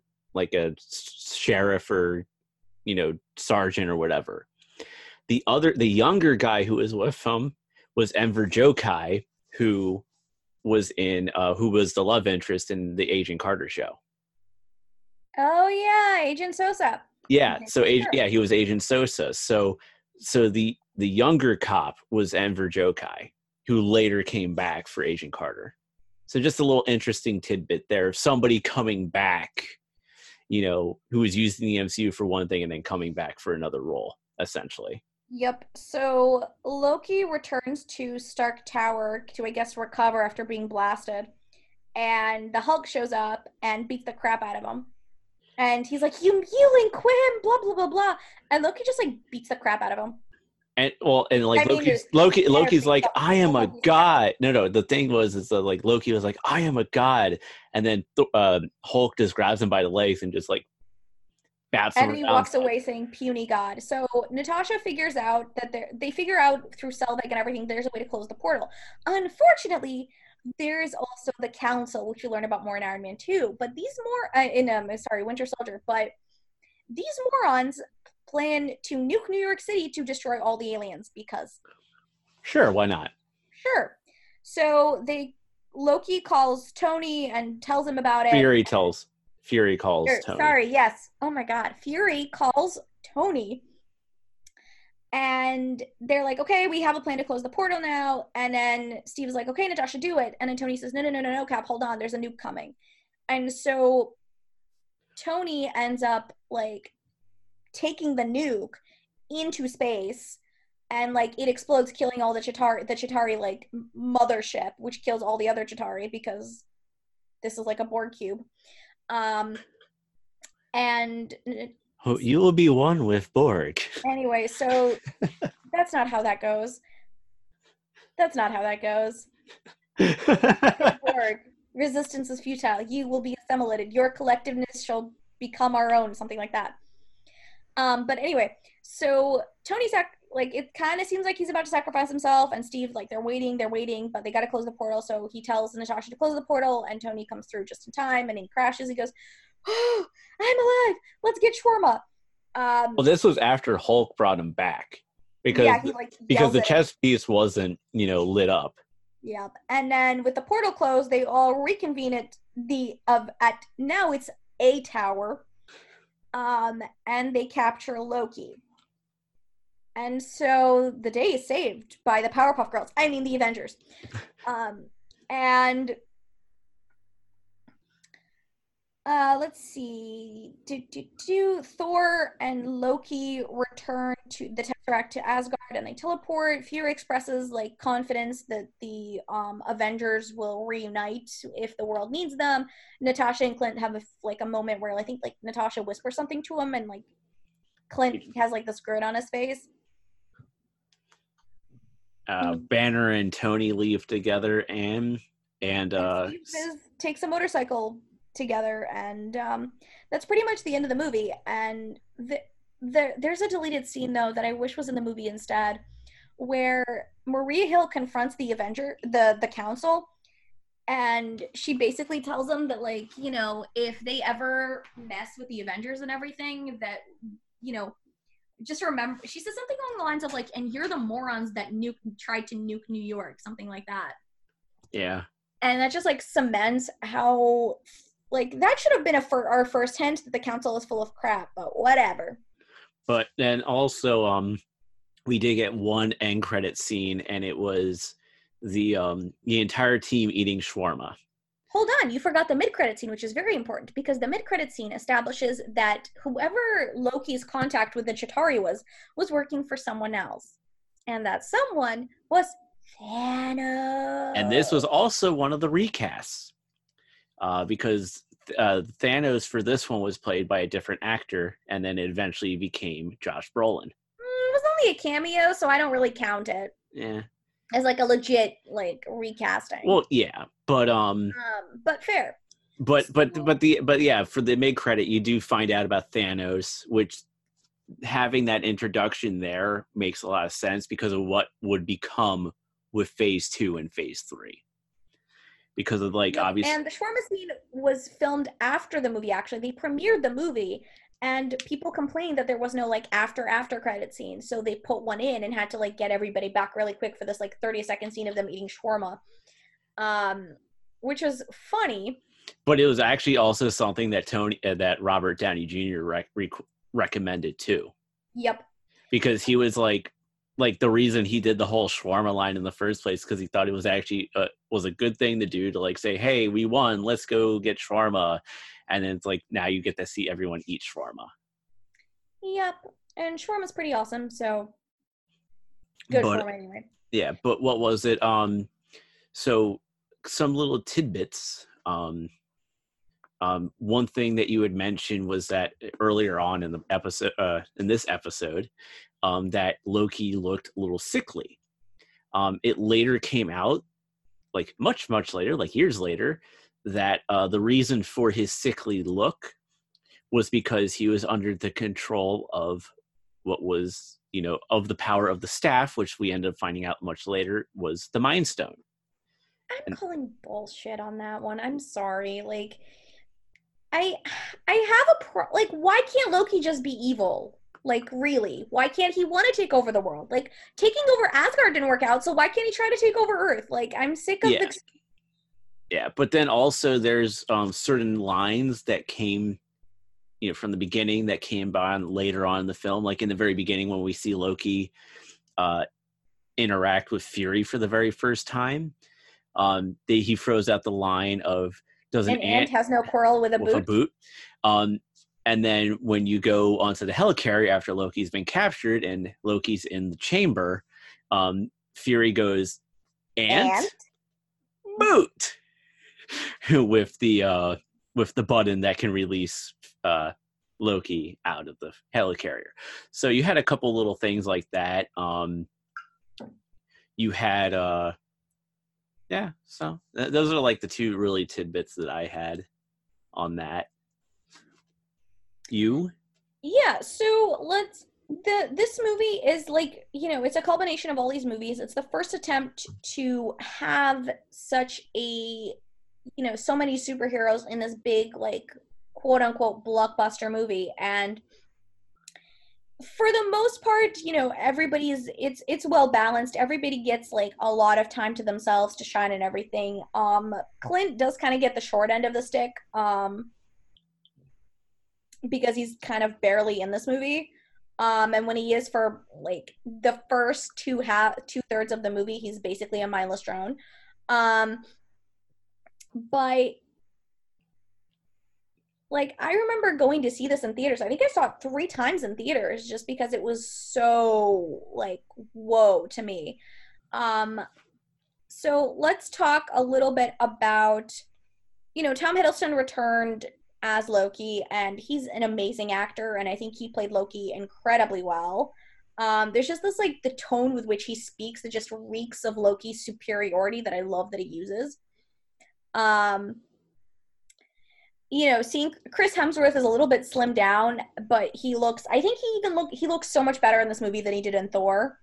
sheriff or, sergeant or whatever. The younger guy who was with him was Enver Jokai, who was the love interest in the Agent Carter show. Oh yeah, Agent Sosa. Yeah, so he was Agent Sosa. So the younger cop was Enver Jokai, who later came back for Agent Carter. So just a little interesting tidbit there. Somebody coming back, who was used in the MCU for one thing and then coming back for another role, essentially. Yep. So Loki returns to Stark Tower to, I guess, recover after being blasted. And the Hulk shows up and beats the crap out of him. And he's like, you mewling Quim, blah, blah, blah, blah. And Loki just, like, beats the crap out of him. And, Loki's like, I am a god. No, the thing was, like, Loki was like, I am a god. And then Hulk just grabs him by the legs and just, like, bats him around. And he walks away saying, puny god. So Natasha figures out that they figure out through Selvig and everything, there's a way to close the portal. Unfortunately, there's also the Council, which you learn about more in Iron Man 2. But these Winter Soldier. But these morons plan to nuke New York City to destroy all the aliens because. Sure, why not? Sure. So Loki calls Tony and tells him about it. Fury calls Tony. Sorry, yes. Oh my God. Fury calls Tony. And they're like, okay, we have a plan to close the portal now. And then Steve is like, okay, Natasha, do it. And then Tony says, no, Cap, hold on. There's a nuke coming. And so Tony ends up, like, taking the nuke into space. And, like, it explodes, killing all the Chitauri, like, mothership, which kills all the other Chitauri because this is, like, a Borg cube. And... Oh, you will be one with Borg. Anyway, so that's not how that goes. Borg, resistance is futile. You will be assimilated. Your collectiveness shall become our own, something like that. But anyway, so Tony's it kind of seems like he's about to sacrifice himself, and Steve, like, they're waiting, but they got to close the portal, so he tells Natasha to close the portal, and Tony comes through just in time, and he crashes. He goes, oh, I'm alive. Let's get shawarma. Well, this was after Hulk brought him back because the chess piece wasn't, lit up. Yeah, and then with the portal closed, they all reconvene at now it's a tower, and they capture Loki. And so the day is saved by the Powerpuff Girls. I mean, the Avengers. And let's see. Thor and Loki return to the Tesseract to Asgard, and they teleport. Fury expresses, like, confidence that the Avengers will reunite if the world needs them. Natasha and Clint have a moment where I think, like, Natasha whispers something to him, and, like, Clint has, like, this grin on his face. Banner and Tony leave together, and Steve takes a motorcycle together, and that's pretty much the end of the movie. And there's a deleted scene, though, that I wish was in the movie instead, where Maria Hill confronts the Council, and she basically tells them that, like, if they ever mess with the Avengers and everything, that, just remember, she says something along the lines of, like, and you're the morons that tried to nuke New York, something like that. Yeah. And that just like cements how like that should have been our first hint that the council is full of crap, but whatever. But then also, we did get one end credit scene, and it was the entire team eating shawarma. Hold on, you forgot the mid-credit scene, which is very important because the mid-credit scene establishes that whoever Loki's contact with the Chitauri was working for someone else, and that someone was Thanos. And this was also one of the recasts, because Thanos for this one was played by a different actor, and then it eventually became Josh Brolin. It was only a cameo, so I don't really count it. Yeah. As like a legit like recasting. Well, yeah, but fair. But yeah, for the mid credit, you do find out about Thanos, which having that introduction there makes a lot of sense because of what would become with Phase 2 and Phase 3. Because of like obviously, and the shawarma scene was filmed after the movie. Actually, they premiered the movie. And people complained that there was no like after credit scene, so they put one in and had to like get everybody back really quick for this like 30-second scene of them eating shawarma, which was funny. But it was actually also something that Robert Downey Jr. recommended too. Yep. Because he was like the reason he did the whole shawarma line in the first place because he thought it was actually was a good thing to do to like say, hey, we won, let's go get shawarma. And then it's like, now you get to see everyone eat shawarma. Yep. And shawarma's pretty awesome, so good shawarma anyway. Yeah, but what was it? So some little tidbits. One thing that you had mentioned was that earlier on in the episode, in this episode, that Loki looked a little sickly. It later came out, like much later, like years later, that the reason for his sickly look was because he was under the control of what was, of the power of the staff, which we ended up finding out much later was the Mind Stone. I'm calling bullshit on that one. I'm sorry. Like, I have like, why can't Loki just be evil? Like, really? Why can't he want to take over the world? Like, taking over Asgard didn't work out, so why can't he try to take over Earth? Like, I'm sick of the... Yeah, but then also there's certain lines that came, from the beginning that came on later on in the film. Like in the very beginning when we see Loki interact with Fury for the very first time, he throws out the line of, does an ant has no quarrel with a boot? And then when you go onto the helicarrier after Loki's been captured and Loki's in the chamber, Fury goes, ant? Boot! with the button that can release Loki out of the helicarrier. So you had a couple little things like that. You had so those are like the two really tidbits that I had on that. You? Yeah, so this movie is like, it's a culmination of all these movies. It's the first attempt to have such a so many superheroes in this big, like, quote unquote blockbuster movie. And for the most part, everybody's, it's well balanced. Everybody gets like a lot of time to themselves to shine and everything. Clint does kind of get the short end of the stick, because he's kind of barely in this movie. And when he is for like the first two-thirds of the movie, he's basically a mindless drone. But like, I remember going to see this in theaters. I think I saw it 3 times in theaters just because it was so like, whoa to me. So let's talk a little bit about, Tom Hiddleston returned as Loki, and he's an amazing actor, and I think he played Loki incredibly well. There's just this like the tone with which he speaks that just reeks of Loki's superiority that I love that he uses. Seeing Chris Hemsworth is a little bit slimmed down, but he looks so much better in this movie than he did in Thor.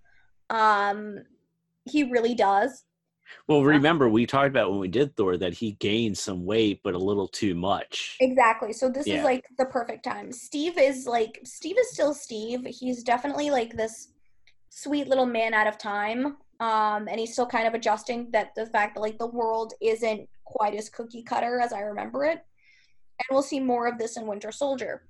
He really does. Well, remember we talked about when we did Thor that he gained some weight, but a little too much. Exactly. So this is like the perfect time. Steve is still Steve. He's definitely like this sweet little man out of time. And he's still kind of adjusting that the fact that like the world isn't quite as cookie cutter as I remember it. And we'll see more of this in Winter Soldier.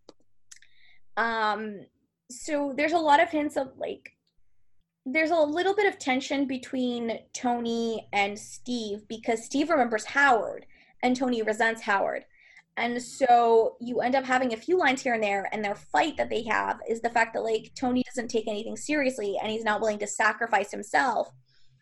So there's a lot of hints of like there's a little bit of tension between Tony and Steve because Steve remembers Howard and Tony resents Howard. And so you end up having a few lines here and there, and their fight that they have is the fact that like Tony doesn't take anything seriously and he's not willing to sacrifice himself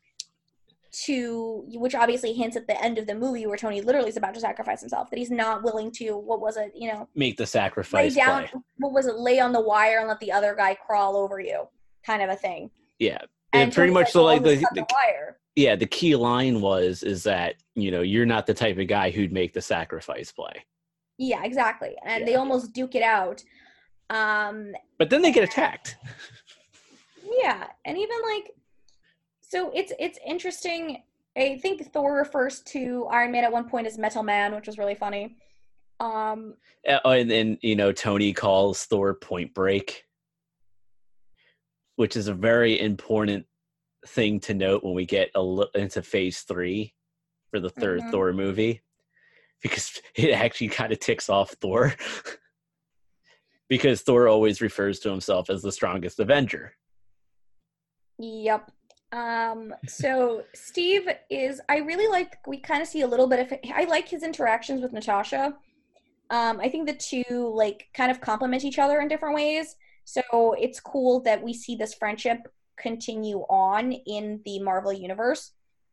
to, which obviously hints at the end of the movie where Tony literally is about to sacrifice himself, that he's not willing to, what was it, make the sacrifice lay down, play. what was it, lay on the wire and let the other guy crawl over you kind of a thing. Yeah. And pretty much so like the wire. Yeah, the key line is that, you're not the type of guy who'd make the sacrifice play. Yeah, exactly. And they almost duke it out. But then they get attacked. Yeah, and even like, so it's interesting. I think Thor refers to Iron Man at one point as Metal Man, which was really funny. And then, Tony calls Thor Point Break, which is a very important thing to note when we get into phase 3 for the third Thor movie, because it actually kind of ticks off Thor because Thor always refers to himself as the strongest Avenger. Yep. So Steve is, I really like, we kind of see a little bit of, I like his interactions with Natasha. I think the two like kind of complement each other in different ways. So it's cool that we see this friendship continue on in the Marvel universe.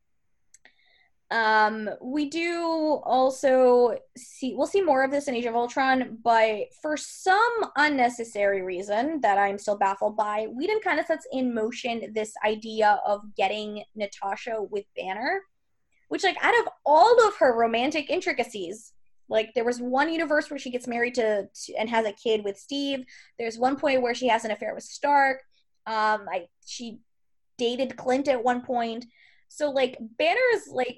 We do also we'll see more of this in Age of Ultron, but for some unnecessary reason that I'm still baffled by, Whedon kind of sets in motion this idea of getting Natasha with Banner, which like out of all of her romantic intricacies, like there was one universe where she gets married to and has a kid with Steve. There's one point where she has an affair with Stark. She dated Clint at one point. So like Banner is like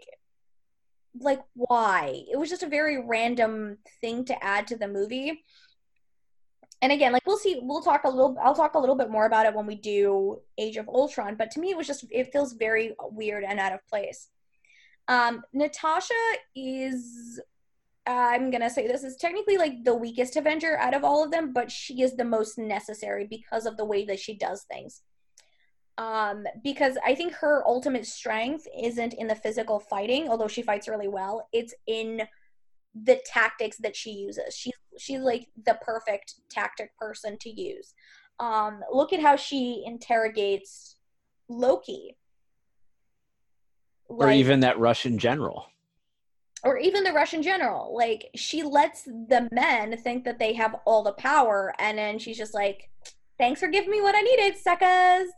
why? It was just a very random thing to add to the movie. And again, like I'll talk a little bit more about it when we do Age of Ultron, but to me it feels very weird and out of place. Natasha is, I'm gonna say this is technically like the weakest Avenger out of all of them, but she is the most necessary because of the way that she does things. Because I think her ultimate strength isn't in the physical fighting, although she fights really well. It's in the tactics that she uses. She's like the perfect tactic person to use. Look at how she interrogates Loki. Or even that Russian general. Or even the Russian general. Like, she lets the men think that they have all the power, and then she's just like, thanks for giving me what I needed, suckers.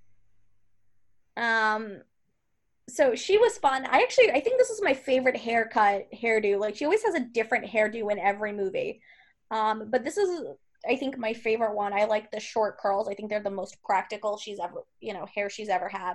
So she was fun. I think this is my favorite hairdo. Like, she always has a different hairdo in every movie. But this is, I think, my favorite one. I like the short curls. I think they're the most practical hair she's ever had.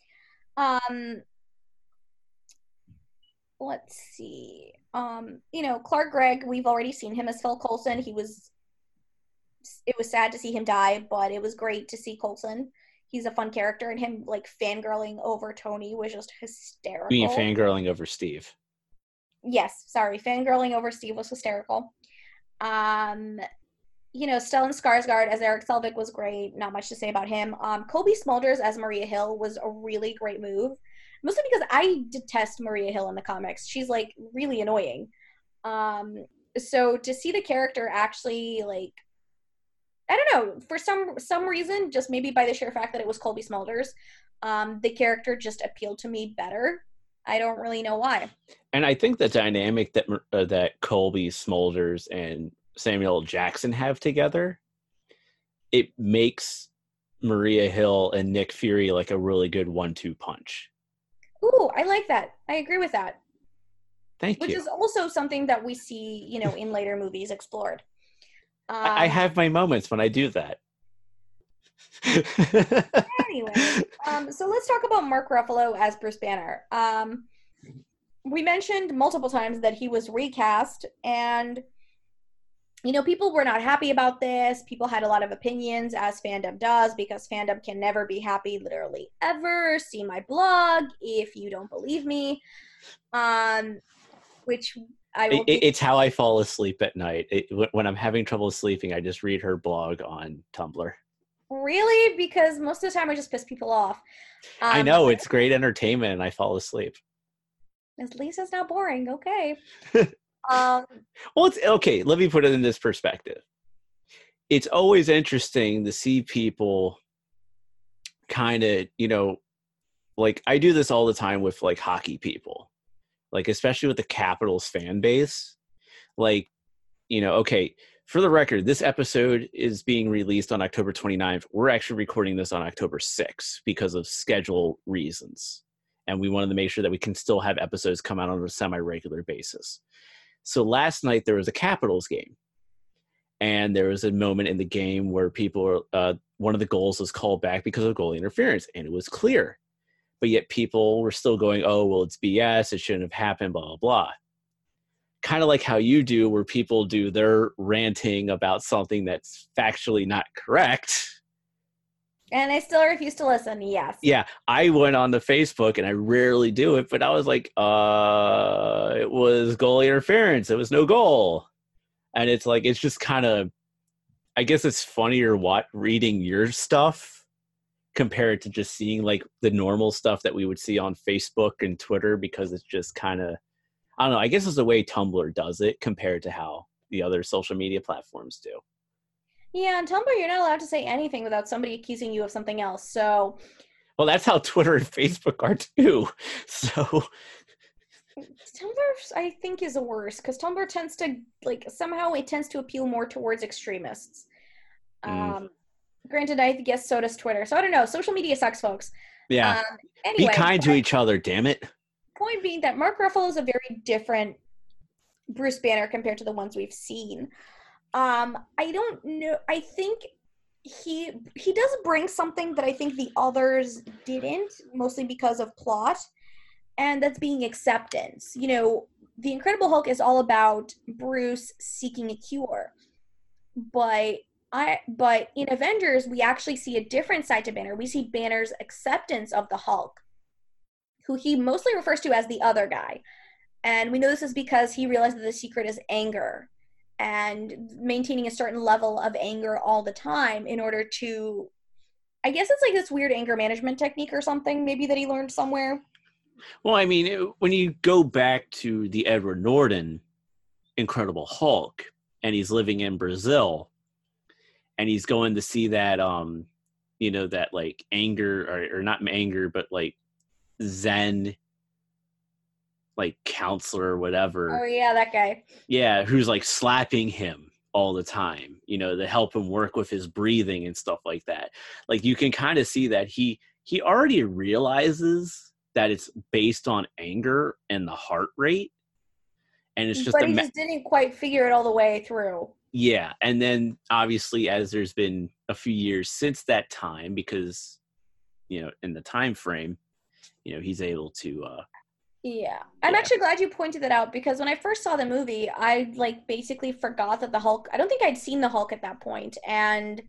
Let's see. Clark Gregg, we've already seen him as Phil Coulson. It was sad to see him die, but it was great to see Coulson. He's a fun character, and him like fangirling over Tony was just hysterical. You mean fangirling over Steve? Yes, sorry. Fangirling over Steve was hysterical. Stellan Skarsgård as Eric Selvig was great. Not much to say about him. Cobie Smulders as Maria Hill was a really great move. Mostly because I detest Maria Hill in the comics. She's like really annoying. So to see the character actually like, I don't know, for some reason, just maybe by the sheer fact that it was Cobie Smulders, the character just appealed to me better. I don't really know why. And I think the dynamic that Cobie Smulders and Samuel Jackson have together, it makes Maria Hill and Nick Fury like a really good 1-2 punch. Ooh, I like that. I agree with that. Thank you. Which is also something that we see, in later movies explored. I have my moments when I do that. Anyway, so let's talk about Mark Ruffalo as Bruce Banner. We mentioned multiple times that he was recast, and People were not happy about this. People had a lot of opinions, as fandom does, because fandom can never be happy, literally ever. See my blog if you don't believe me. Which I will. It's how I fall asleep at night. When I'm having trouble sleeping, I just read her blog on Tumblr. Really? Because most of the time I just piss people off. I know, it's great entertainment and I fall asleep. At least it's not boring. Okay. Well, it's okay. Let me put it in this perspective. It's always interesting to see people kind of, like I do this all the time with like hockey people, like especially with the Capitals fan base. Like, okay, for the record, this episode is being released on October 29th. We're actually recording this on October 6th because of schedule reasons. And we wanted to make sure that we can still have episodes come out on a semi-regular basis. So last night there was a Capitals game. And there was a moment in the game where one of the goals was called back because of goalie interference. And it was clear. But yet people were still going, oh, well, it's BS. It shouldn't have happened, blah, blah, blah. Kind of like how you do, where people do their ranting about something that's factually not correct. And I still refuse to listen, yes. Yeah, I went on to Facebook, and I rarely do it, but I was like, it was goalie interference. It was no goal. And it's like, it's just kind of, I guess it's funnier reading your stuff compared to just seeing like the normal stuff that we would see on Facebook and Twitter, because it's just kind of, I don't know, I guess it's the way Tumblr does it compared to how the other social media platforms do. Yeah, on Tumblr, you're not allowed to say anything without somebody accusing you of something else. So, well, that's how Twitter and Facebook are too. So, Tumblr, I think, is the worst because Tumblr tends to somehow it tends to appeal more towards extremists. Granted, I guess so does Twitter. So I don't know. Social media sucks, folks. Yeah. Anyway, be kind to each other, damn it. Point being that Mark Ruffalo is a very different Bruce Banner compared to the ones we've seen. I don't know. I think he does bring something that I think the others didn't, mostly because of plot, and that's being acceptance. The Incredible Hulk is all about Bruce seeking a cure, but in Avengers we actually see a different side to Banner. We see Banner's acceptance of the Hulk, who he mostly refers to as the other guy, and we know this is because he realized that the secret is anger. And maintaining a certain level of anger all the time in order to, I guess it's like this weird anger management technique or something, maybe that he learned somewhere. Well, I mean, when you go back to the Edward Norton Incredible Hulk, and he's living in Brazil, and he's going to see that, that like anger, or not anger, but like Zen, like counselor or whatever. Oh yeah, that guy. Yeah, who's like slapping him all the time, to help him work with his breathing and stuff like that. Like you can kind of see that he already realizes that it's based on anger and the heart rate, and it's just. But he just didn't quite figure it all the way through. Yeah, and then obviously as there's been a few years since that time, because in the time frame, he's able to. Yeah. I'm actually glad you pointed that out, because when I first saw the movie, I basically forgot that the Hulk, I don't think I'd seen the Hulk at that point, and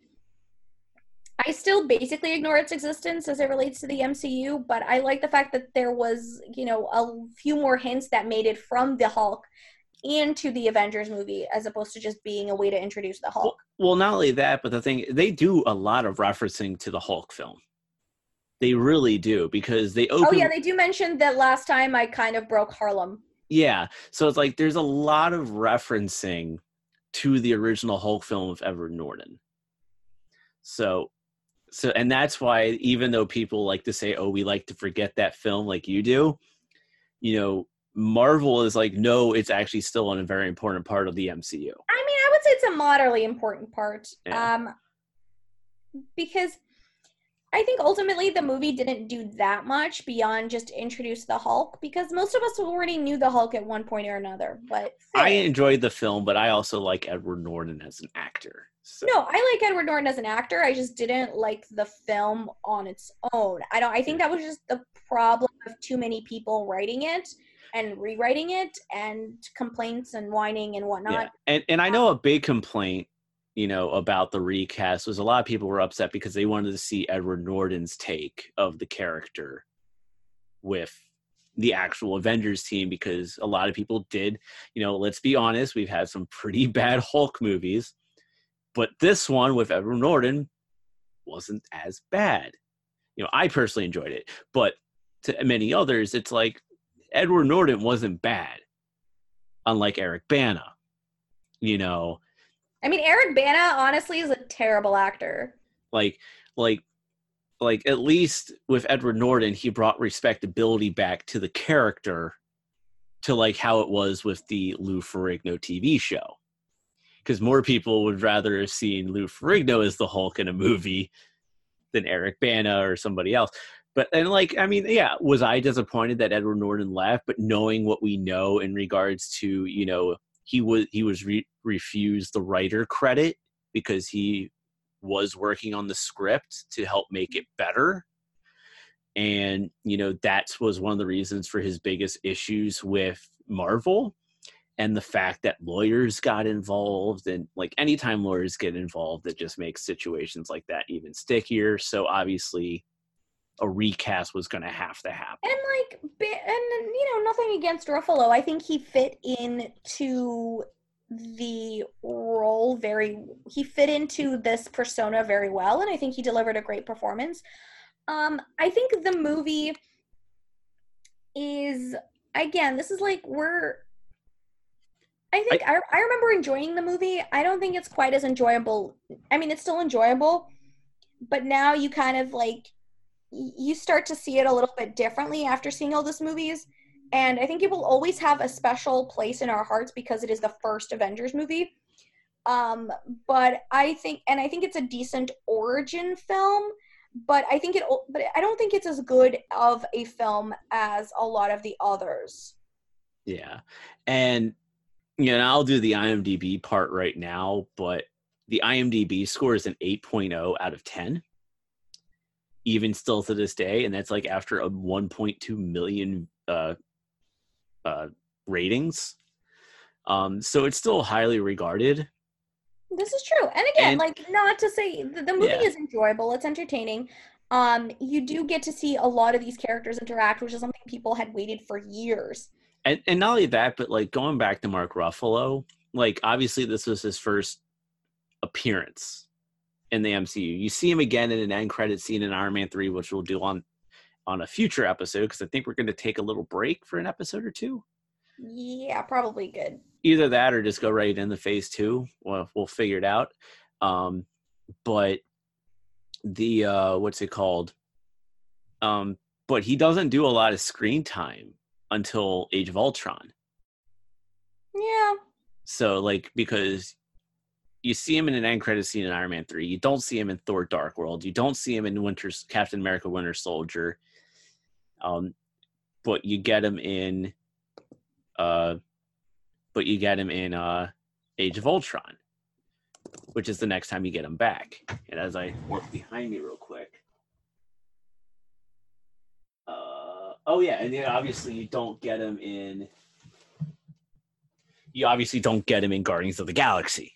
I still basically ignore its existence as it relates to the MCU, but I like the fact that there was, a few more hints that made it from the Hulk into the Avengers movie, as opposed to just being a way to introduce the Hulk. Well, not only that, but the thing, they do a lot of referencing to the Hulk film. They really do, because they open... Oh, yeah, they do mention that last time I kind of broke Harlem. Yeah, so it's like there's a lot of referencing to the original Hulk film of Edward Norton. So, and that's why, even though people like to say, oh, we like to forget that film like you do, Marvel is like, no, it's actually still a very important part of the MCU. I mean, I would say it's a moderately important part. Yeah. Because I think ultimately the movie didn't do that much beyond just introduce the Hulk, because most of us already knew the Hulk at one point or another. But I enjoyed the film, but I also like Edward Norton as an actor. So. No, I like Edward Norton as an actor. I just didn't like the film on its own. I think that was just the problem of too many people writing it. and rewriting it and complaints and whining and whatnot. And I know a big complaint, about the recast was a lot of people were upset because they wanted to see Edward Norton's take of the character with the actual Avengers team, because a lot of people did, let's be honest, we've had some pretty bad Hulk movies, but this one with Edward Norton wasn't as bad. I personally enjoyed it, but to many others, it's like Edward Norton wasn't bad, unlike Eric Bana. I mean, Eric Bana honestly is a terrible actor. Like at least with Edward Norton, he brought respectability back to the character, to like how it was with the Lou Ferrigno TV show. Because more people would rather have seen Lou Ferrigno as the Hulk in a movie than Eric Bana or somebody else. But was I disappointed that Edward Norton left? But knowing what we know in regards to, he was refused the writer credit because he was working on the script to help make it better. And, that was one of the reasons for his biggest issues with Marvel. And the fact that lawyers got involved, and like anytime lawyers get involved, it just makes situations like that even stickier. So obviously a recast was going to happen. And nothing against Ruffalo. I think he fit into the role he fit into this persona very well, and I think he delivered a great performance. I think the movie is, again, this is like I remember enjoying the movie. I don't think it's quite as enjoyable. I mean, it's still enjoyable, but now you kind of you start to see it a little bit differently after seeing all these movies. And I think it will always have a special place in our hearts because it is the first Avengers movie. But I think it's a decent origin film, but I don't think it's as good of a film as a lot of the others. Yeah. And, I'll do the IMDb part right now, but the IMDb score is an 8.0 out of 10. Even still to this day, and that's like after a 1.2 million ratings. So it's still highly regarded. This is true. And again, not to say the movie is enjoyable, it's entertaining. You do get to see a lot of these characters interact, which is something people had waited for years. And not only that, but like going back to Mark Ruffalo, like obviously this was his first appearance in the MCU. You see him again in an end credit scene in Iron Man 3, which we'll do on a future episode, because I think we're going to take a little break for an episode or two. Yeah, probably good. Either that or just go right into phase 2. Well, we'll figure it out. But the what's it called? But he doesn't do a lot of screen time until Age of Ultron. Yeah. So because you see him in an end credit scene in Iron Man 3. You don't see him in Thor: Dark World. You don't see him in Captain America: Winter Soldier. But you get him in Age of Ultron, which is the next time you get him back. And as I work behind me real quick. And then obviously you obviously don't get him in Guardians of the Galaxy,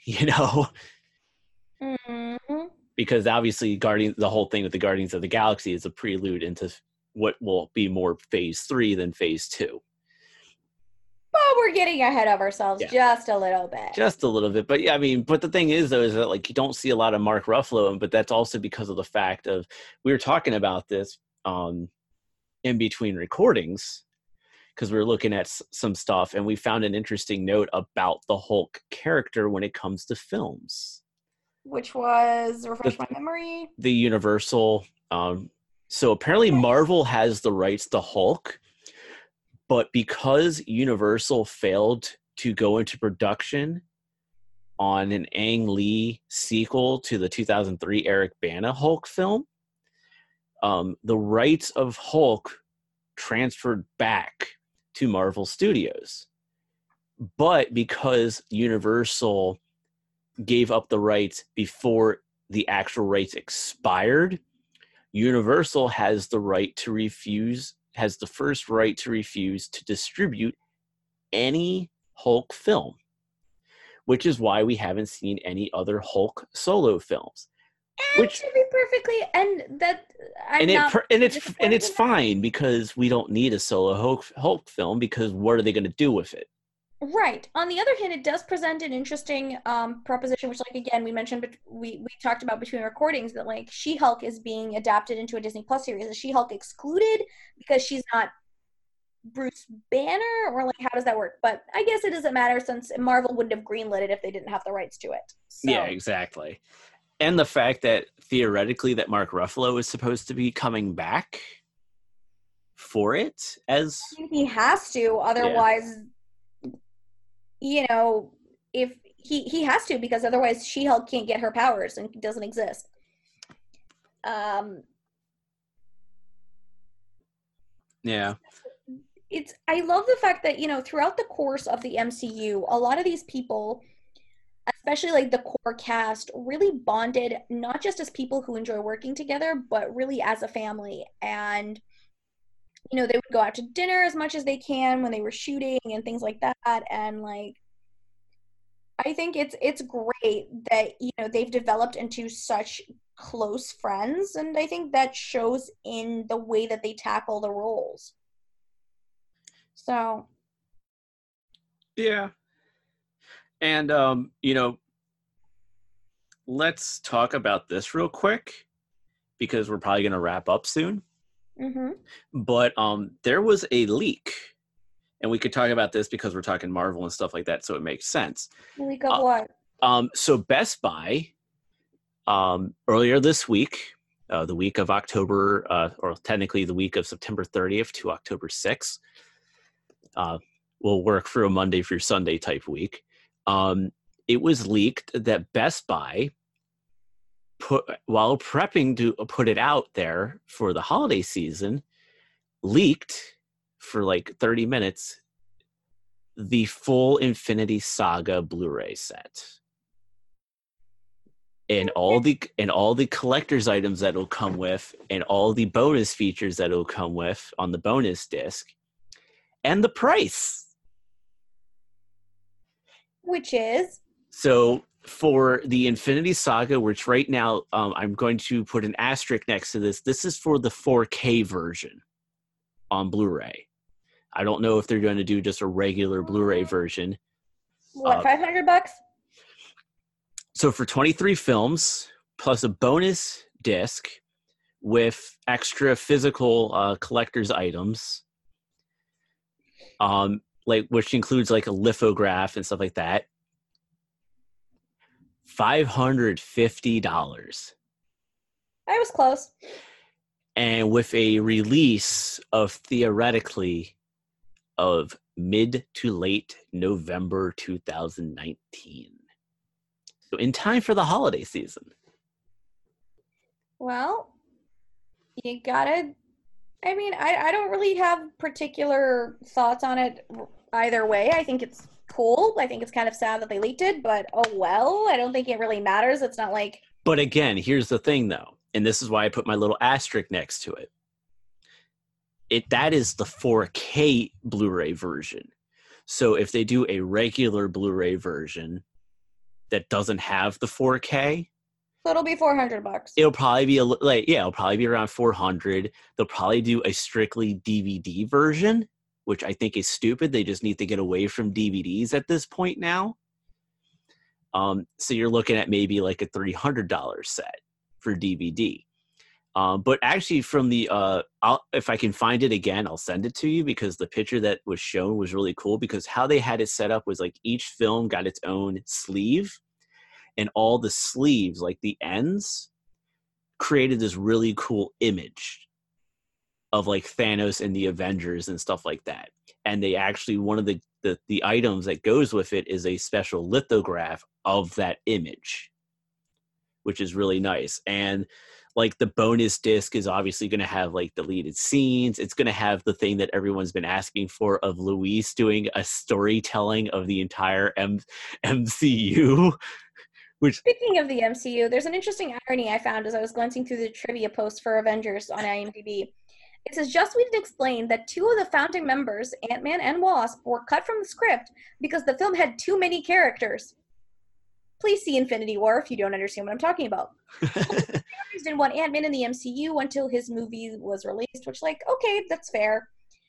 Mm-hmm. Because obviously the whole thing with the Guardians of the Galaxy is a prelude into what will be more phase 3 than phase 2. But we're getting ahead of ourselves just a little bit. Just a little bit. But yeah, I mean, but the thing is though, is that you don't see a lot of Mark Ruffalo, but that's also because of the fact of, we were talking about this in between recordings, because we were looking at some stuff, and we found an interesting note about the Hulk character when it comes to films. Which was, refresh my memory, the Universal. So apparently Marvel has the rights to Hulk, but because Universal failed to go into production on an Ang Lee sequel to the 2003 Eric Bana Hulk film, the rights of Hulk transferred back to Marvel Studios. But because Universal gave up the rights before the actual rights expired, Universal has the right to refuse has the first right to refuse to distribute any Hulk film, which is why we haven't seen any other Hulk solo films. And to be perfectly, it's fine, because we don't need a solo Hulk film, because what are they going to do with it? Right. On the other hand, it does present an interesting proposition, which, like, again, we mentioned, but we talked about between recordings, that, like, She-Hulk is being adapted into a Disney Plus series. Is She-Hulk excluded because she's not Bruce Banner, or, like, how does that work? But I guess it doesn't matter, since Marvel wouldn't have greenlit it if they didn't have the rights to it. So. Yeah, exactly. And the fact that theoretically that Mark Ruffalo is supposed to be coming back for it, as he has to, otherwise, if he has to, because otherwise She-Hulk can't get her powers and doesn't exist. Yeah. I love the fact that, throughout the course of the MCU, a lot of these people, especially like the core cast, really bonded, not just as people who enjoy working together, but really as a family. And, they would go out to dinner as much as they can when they were shooting and things like that. And, like, I think it's great that, they've developed into such close friends. And I think that shows in the way that they tackle the roles. So. Yeah. And, let's talk about this real quick, because we're probably going to wrap up soon. Mm-hmm. But there was a leak, and we could talk about this because we're talking Marvel and stuff like that, so it makes sense. Leak of what? So Best Buy, earlier this week, the week of October, or technically the week of September 30th to October 6th, will work for a Monday through Sunday type week. It was leaked that Best Buy, while prepping to put it out there for the holiday season, leaked for like 30 minutes the full Infinity Saga Blu-ray set, and all the collector's items that will come with, and all the bonus features that will come with on the bonus disc, and the price, which is, so for the Infinity Saga, which right now I'm going to put an asterisk next to this. This is for the 4K version on Blu-ray. I don't know if they're going to do just a regular Blu-ray version. What, $500? So for 23 films plus a bonus disc with extra physical collector's items, like, which includes like a lithograph and stuff like that, $550. I was close. And with a release of theoretically of mid to late November 2019. So in time for the holiday season. Well, you gotta, I mean, I don't really have particular thoughts on it either way. I think it's cool. I think it's kind of sad that they leaked it, but oh well. I don't think it really matters. It's not like... But again, here's the thing though, and this is why I put my little asterisk next to it. That is the 4K Blu-ray version. So if they do a regular Blu-ray version that doesn't have the 4K, so it'll be $400. It'll probably be it'll probably be around $400. They'll probably do a strictly DVD version, which I think is stupid. They just need to get away from DVDs at this point now. So you're looking at maybe like a $300 set for DVD. But actually from the, if I can find it again, I'll send it to you, because the picture that was shown was really cool, because how they had it set up was like each film got its own sleeve, and all the sleeves, like the ends, created this really cool image of like Thanos and the Avengers and stuff like that. And they actually, one of the items that goes with it is a special lithograph of that image, which is really nice. And like the bonus disc is obviously going to have like deleted scenes. It's going to have the thing that everyone's been asking for, of Luis doing a storytelling of the entire MCU. Which, speaking of the MCU, there's an interesting irony I found as I was glancing through the trivia post for Avengers on IMDb. It says, Joss Whedon explained that 2 of the founding members, Ant-Man and Wasp, were cut from the script because the film had too many characters. Please see Infinity War if you don't understand what I'm talking about. Didn't want Ant-Man in the MCU until his movie was released, which, like, okay, that's fair.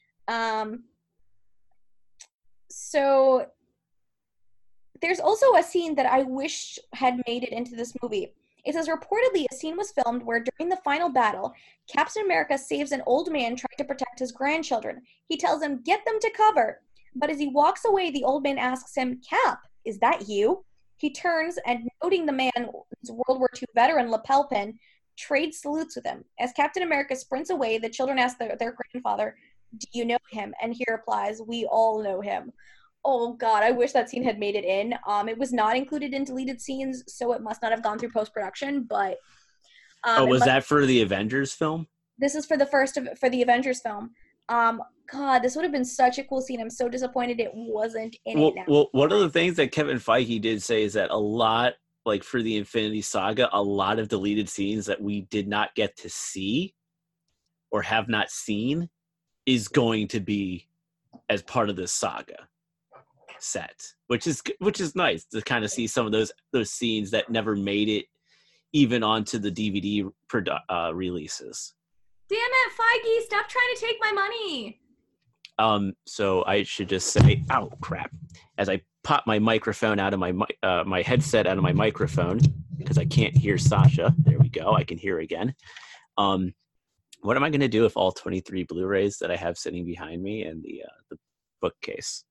So there's also a scene that I wish had made it into this movie. It says, reportedly, a scene was filmed where during the final battle, Captain America saves an old man trying to protect his grandchildren. He tells him, get them to cover. But as he walks away, the old man asks him, Cap, is that you? He turns and, noting the man's World War II veteran lapel pin, trades salutes with him. As Captain America sprints away, the children ask their grandfather, do you know him? And he replies, we all know him. Oh God, I wish that scene had made it in. It was not included in deleted scenes, so it must not have gone through post-production, but... was that for the Avengers film? This is for the Avengers film. God, this would have been such a cool scene. I'm so disappointed it wasn't in it now. Well, one of the things that Kevin Feige did say is that a lot, like for the Infinity Saga, a lot of deleted scenes that we did not get to see or have not seen is going to be as part of this saga set, which is nice to kind of see some of those scenes that never made it even onto the DVD releases. Damn it, Feige! Stop trying to take my money. So I should just say, "Ow, crap!" As I pop my microphone out of my headset out of my microphone because I can't hear Sasha. There we go. I can hear again. What am I going to do with all 23 Blu-rays that I have sitting behind me and the bookcase?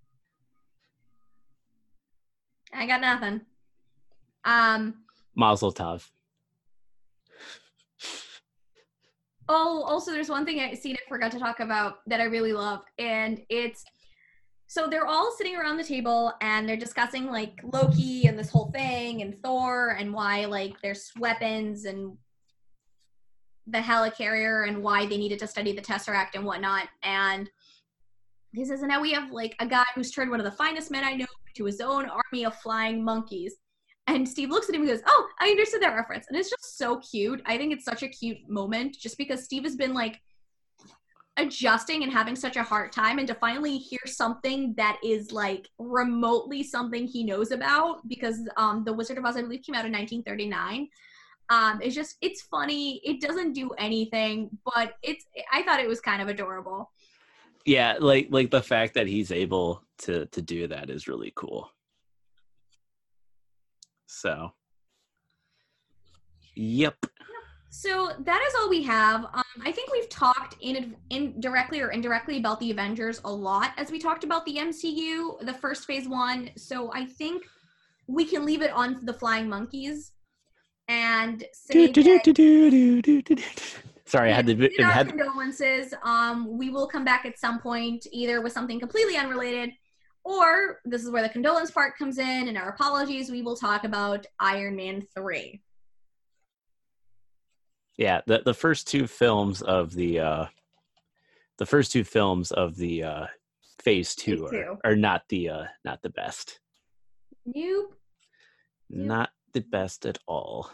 I got nothing. Mazel tov. Oh, also, there's one thing I forgot to talk about that I really love, and it's so they're all sitting around the table and they're discussing like Loki and this whole thing and Thor and why like there's weapons and the helicarrier and why they needed to study the Tesseract and whatnot. And he says, and now we have like a guy who's turned one of the finest men I know to his own army of flying monkeys. And Steve looks at him and goes, oh, I understood that reference. And it's just so cute. I think it's such a cute moment just because Steve has been like adjusting and having such a hard time, and to finally hear something that is like remotely something he knows about, because The Wizard of Oz, I believe, came out in 1939. It's funny. It doesn't do anything, but I thought it was kind of adorable. Yeah, like the fact that he's able to do that is really cool. So, yep. So that is all we have. I think we've talked directly or indirectly about the Avengers a lot as we talked about the MCU, the first phase 1. So I think we can leave it on the flying monkeys and say Sorry, I had to our condolences. We will come back at some point, either with something completely unrelated, or this is where the condolence part comes in, and our apologies. We will talk about Iron Man 3. Yeah, the first two films of the phase 2 are not the best. Nope. Not the best at all.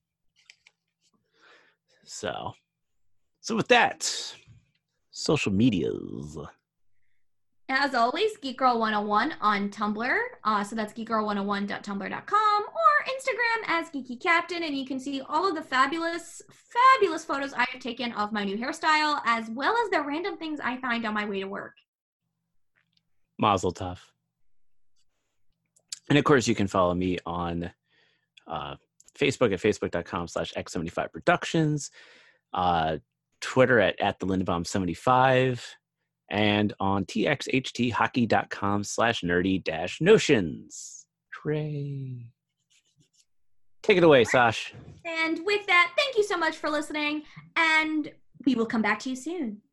So with that, social medias. As always, Geek Girl 101 on Tumblr. So that's geekgirl101.tumblr.com, or Instagram as Geeky Captain, and you can see all of the fabulous, fabulous photos I have taken of my new hairstyle, as well as the random things I find on my way to work. Mazel tov. And of course, you can follow me on Facebook at facebook.com/x75productions, Twitter at the Lindenbaum75, and on txhthockey.com/nerdy-notions. Hooray. Take it away, Sash. And with that, thank you so much for listening, and we will come back to you soon.